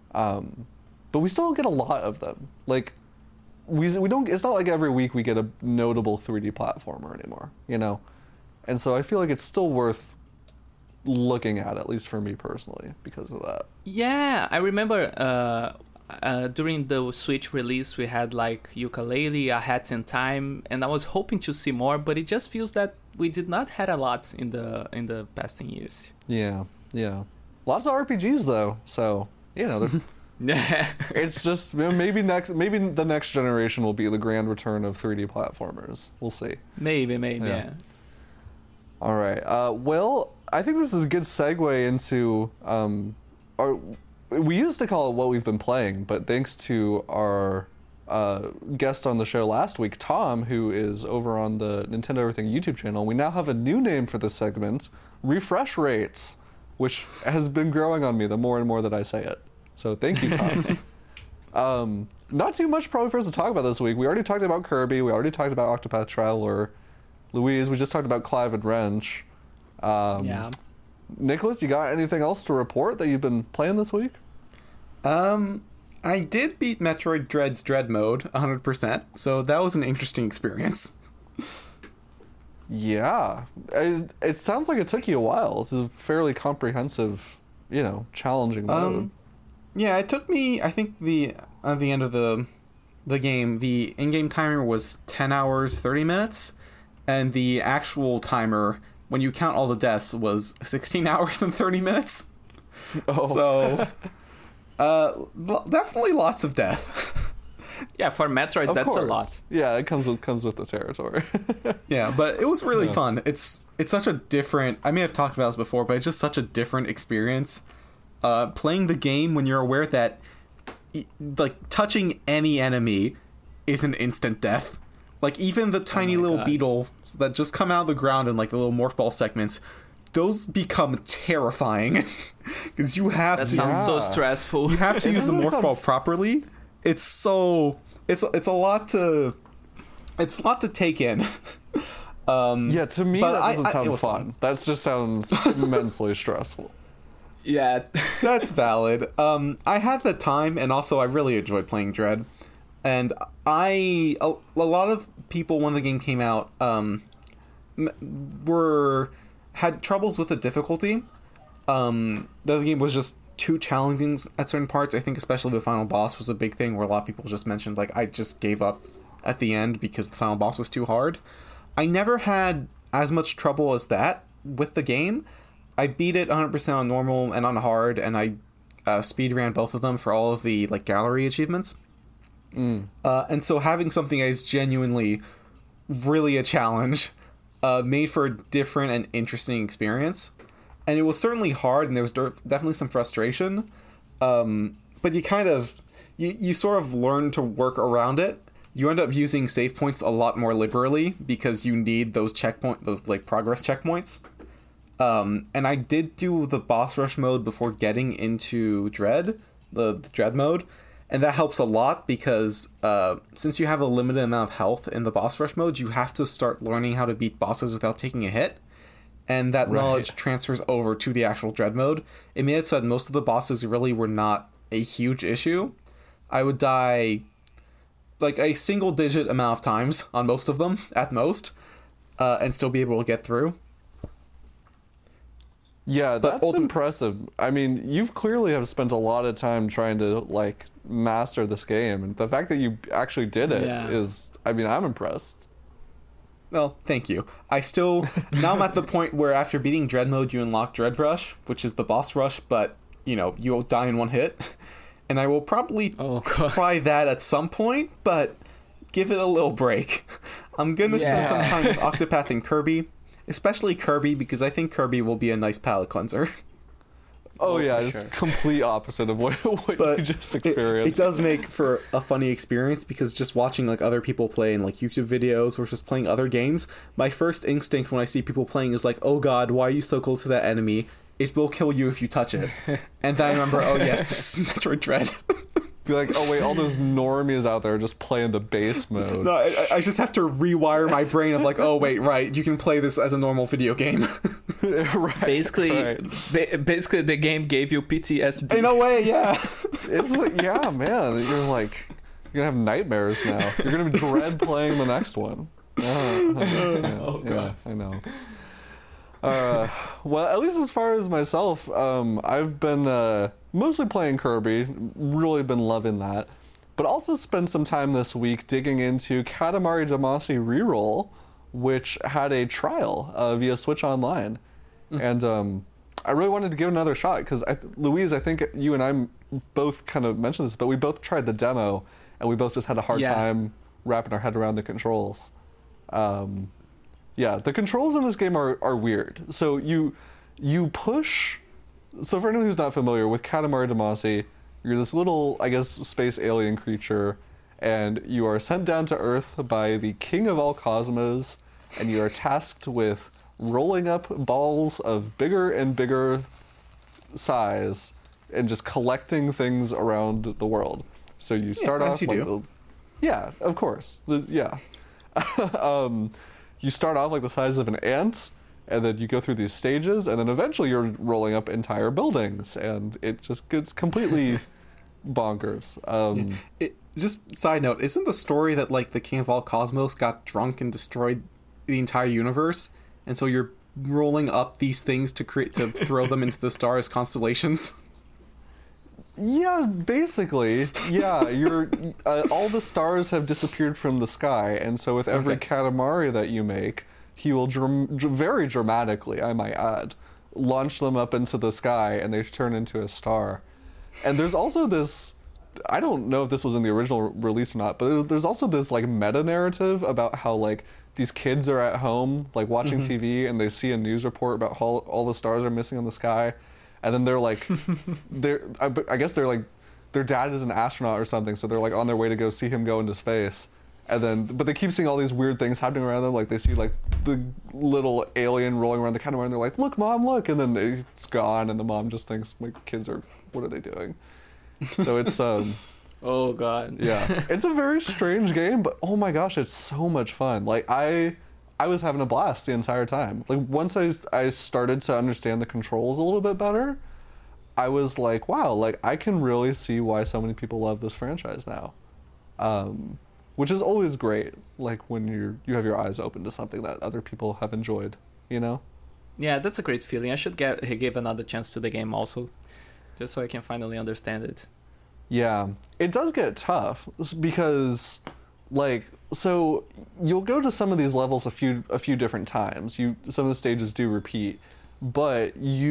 we still don't get a lot of them. Like, we don't. It's not like every week we get a notable 3D platformer anymore, you know. And so I feel like it's still worth looking at least for me personally, because of that. Yeah, I remember during the Switch release we had like Yooka-Laylee, A Hat in Time, and I was hoping to see more, but it just feels that we did not had a lot in the past 10 years. Yeah. Lots of RPGs though, so you know. It's just maybe the next generation will be the grand return of 3D platformers. We'll see. Maybe, yeah. All right. Well, I think this is a good segue into we used to call it what we've been playing, but thanks to our guest on the show last week, Tom, who is over on the Nintendo Everything YouTube channel, we now have a new name for this segment, Refresh Rates, which has been growing on me the more and more that I say it. So thank you, Tom. Not too much probably for us to talk about this week. We already talked about Kirby. We already talked about Octopath Traveler. Louise, we just talked about Clive and Wrench. Yeah. Nicholas, you got anything else to report that you've been playing this week? I did beat Metroid Dread's Dread Mode 100%, so that was an interesting experience. Yeah. It sounds like it took you a while. It's a fairly comprehensive, challenging mode. Yeah, it took me, I think at the end of the game, the in-game timer was 10 hours, 30 minutes, and the actual timer, when you count all the deaths, was 16 hours and 30 minutes. Oh. So, definitely lots of death. Yeah, for Metroid, that's a lot. Yeah, it comes with the territory. Yeah, but it was really fun. It's such a different... I may have talked about this before, but it's just such a different experience. Playing the game when you're aware that touching any enemy is an instant death. Like, even the tiny little beetles that just come out of the ground in, the little morph ball segments, those become terrifying. Because you have That to... sounds so stressful. You have to use the morph ball properly. It's a lot to take in. Yeah, to me, but that doesn't sound was fun. That just sounds immensely stressful. Yeah. That's valid. I had the time, and also I really enjoyed playing Dread. And a lot of people when the game came out had troubles with the difficulty. The game was just too challenging at certain parts. I think especially the final boss was a big thing where a lot of people just mentioned, I just gave up at the end because the final boss was too hard. I never had as much trouble as that with the game. I beat it 100% on normal and on hard, and I speed ran both of them for all of the gallery achievements. And so having something that is genuinely really a challenge made for a different and interesting experience. And it was certainly hard, and there was definitely some frustration. But you kind of... You sort of learn to work around it. you end up using save points a lot more liberally because you need those progress checkpoints. And I did do the boss rush mode before getting into Dread, the Dread mode, and that helps a lot because since you have a limited amount of health in the boss rush mode, you have to start learning how to beat bosses without taking a hit. And that knowledge transfers over to the actual Dread mode. It made it so that most of the bosses really were not a huge issue. I would die like a single digit amount of times on most of them, at most, and still be able to get through. Yeah, that's impressive. I mean, you've clearly have spent a lot of time trying to, like, master this game. And the fact that you actually did it is, I mean, I'm impressed. Well, thank you. Now I'm at the point where after beating Dread mode, you unlock Dread Rush, which is the boss rush, but, you'll die in one hit. And I will probably try that at some point, but give it a little break. I'm going to spend some time with Octopath and Kirby, especially Kirby, because I think Kirby will be a nice palate cleanser. Oh yeah, it's complete opposite of what you just experienced. It does make for a funny experience because just watching like other people play in like YouTube videos or just playing other games, my first instinct when I see people playing is like, oh god, why are you so close to that enemy? It will kill you if you touch it. And then I remember, oh yes, this is Metroid Dread. Be like, oh wait, all those normies out there just playing the base mode. No, I just have to rewire my brain of like, oh wait, right, you can play this as a normal video game. Right, basically, the game gave you PTSD. In a way, yeah. It's like, yeah, man, you're gonna have nightmares now. You're gonna dread playing the next one. Oh god, I know. Well, at least as far as myself, I've been mostly playing Kirby, really been loving that, but also spent some time this week digging into Katamari Damacy Reroll, which had a trial via Switch Online. And I really wanted to give it another shot because, Louise, I think you and I both kind of mentioned this, but we both tried the demo, and we both just had a hard time wrapping our head around the controls. Yeah, the controls in this game are weird. So you push... So for anyone who's not familiar with Katamari Damacy, you're this little, I guess, space alien creature, and you are sent down to Earth by the king of all cosmos, and you are tasked with rolling up balls of bigger and bigger size and just collecting things around the world. So you start off... Yeah, of course. Yeah. You start off like the size of an ant, and then you go through these stages, and then eventually you're rolling up entire buildings, and it just gets completely bonkers. Just side note, isn't the story that like the King of all Cosmos got drunk and destroyed the entire universe, and so you're rolling up these things to throw them into the stars constellations? Yeah, basically. Yeah, you're all the stars have disappeared from the sky, and so with every Katamari that you make, he will very dramatically, I might add, launch them up into the sky, and they turn into a star. And there's also this, I don't know if this was in the original release or not, but there's also this like meta narrative about how like these kids are at home like watching TV, and they see a news report about how all the stars are missing in the sky. And then they're like, I guess they're like, their dad is an astronaut or something, so they're like on their way to go see him go into space. And then, but they keep seeing all these weird things happening around them, like they see like the little alien rolling around the Katamari, and they're like, look, Mom, look. And then it's gone, and the mom just thinks, my kids are, what are they doing? So it's, oh god. Yeah. It's a very strange game, but oh my gosh, it's so much fun. Like, I was having a blast the entire time. Like, once I started to understand the controls a little bit better, I was like, wow, like, I can really see why so many people love this franchise now. Which is always great, like, when you have your eyes open to something that other people have enjoyed, you know? Yeah, that's a great feeling. I should give another chance to the game also, just so I can finally understand it. Yeah, it does get tough, because... like, so you'll go to some of these levels a few different times. Some of the stages do repeat, but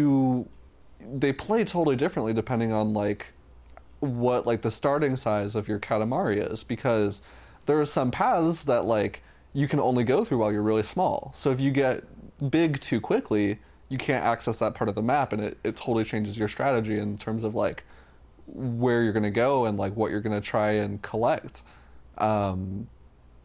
they play totally differently depending on like what like the starting size of your Katamari is, because there are some paths that like you can only go through while you're really small. So if you get big too quickly, you can't access that part of the map, and it totally changes your strategy in terms of like where you're going to go and like what you're going to try and collect.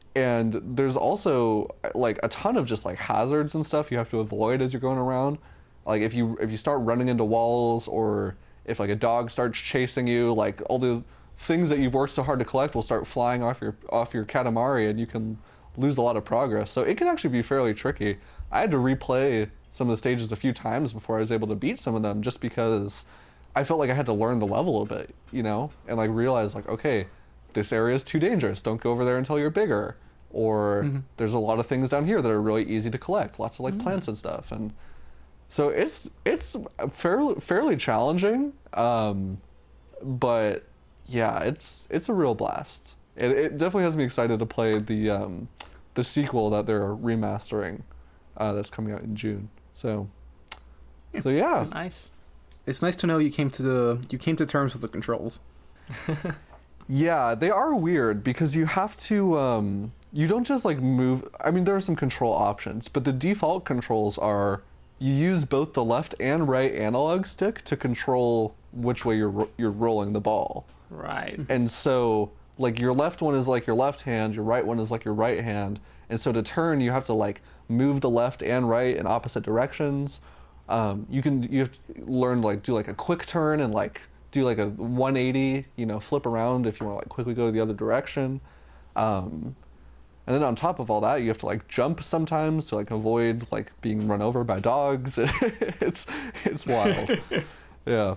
And there's also like a ton of just like hazards and stuff you have to avoid as you're going around. Like if you start running into walls, or if like a dog starts chasing you, like all the things that you've worked so hard to collect will start flying off your Katamari, and you can lose a lot of progress. So it can actually be fairly tricky. I had to replay some of the stages a few times before I was able to beat some of them, just because I felt like I had to learn the level a bit, you know, and like realize like, okay, this area is too dangerous. Don't go over there until you're bigger. Or there's a lot of things down here that are really easy to collect. Lots of like plants and stuff. And so it's fairly challenging. But yeah, it's a real blast. It definitely has me excited to play the sequel that they're remastering, that's coming out in June. So yeah. Nice. It's nice to know you came to terms with the controls. Yeah, they are weird because you have to you don't just like move. I mean, there are some control options, but the default controls are you use both the left and right analog stick to control which way you're rolling the ball. Right. And so like your left one is like your left hand, your right one is like your right hand, and so to turn you have to like move the left and right in opposite directions. You have to learn to like do like a quick turn and like do like a 180, you know, flip around if you want to like quickly go to the other direction. And then on top of all that, you have to like jump sometimes to like avoid like being run over by dogs. It's wild. Yeah.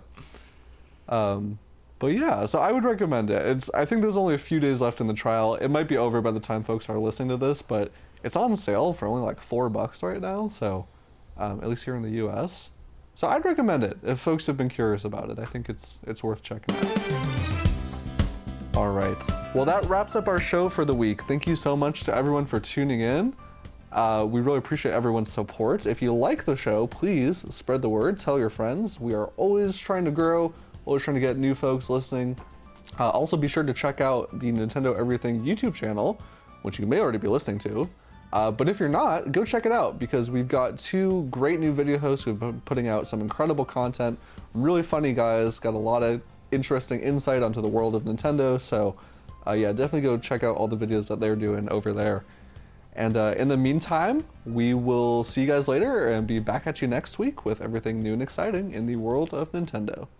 But yeah, so I would recommend it. I think there's only a few days left in the trial. It might be over by the time folks are listening to this, but it's on sale for only like $4 right now. So at least here in the US. So I'd recommend it if folks have been curious about it. I think it's worth checking out. All right. Well, that wraps up our show for the week. Thank you so much to everyone for tuning in. We really appreciate everyone's support. If you like the show, please spread the word. Tell your friends. We are always trying to grow, always trying to get new folks listening. Also, be sure to check out the Nintendo Everything YouTube channel, which you may already be listening to. But if you're not, go check it out, because we've got 2 great new video hosts who've been putting out some incredible content. Really funny guys, got a lot of interesting insight onto the world of Nintendo. So yeah, definitely go check out all the videos that they're doing over there. And in the meantime, we will see you guys later and be back at you next week with everything new and exciting in the world of Nintendo.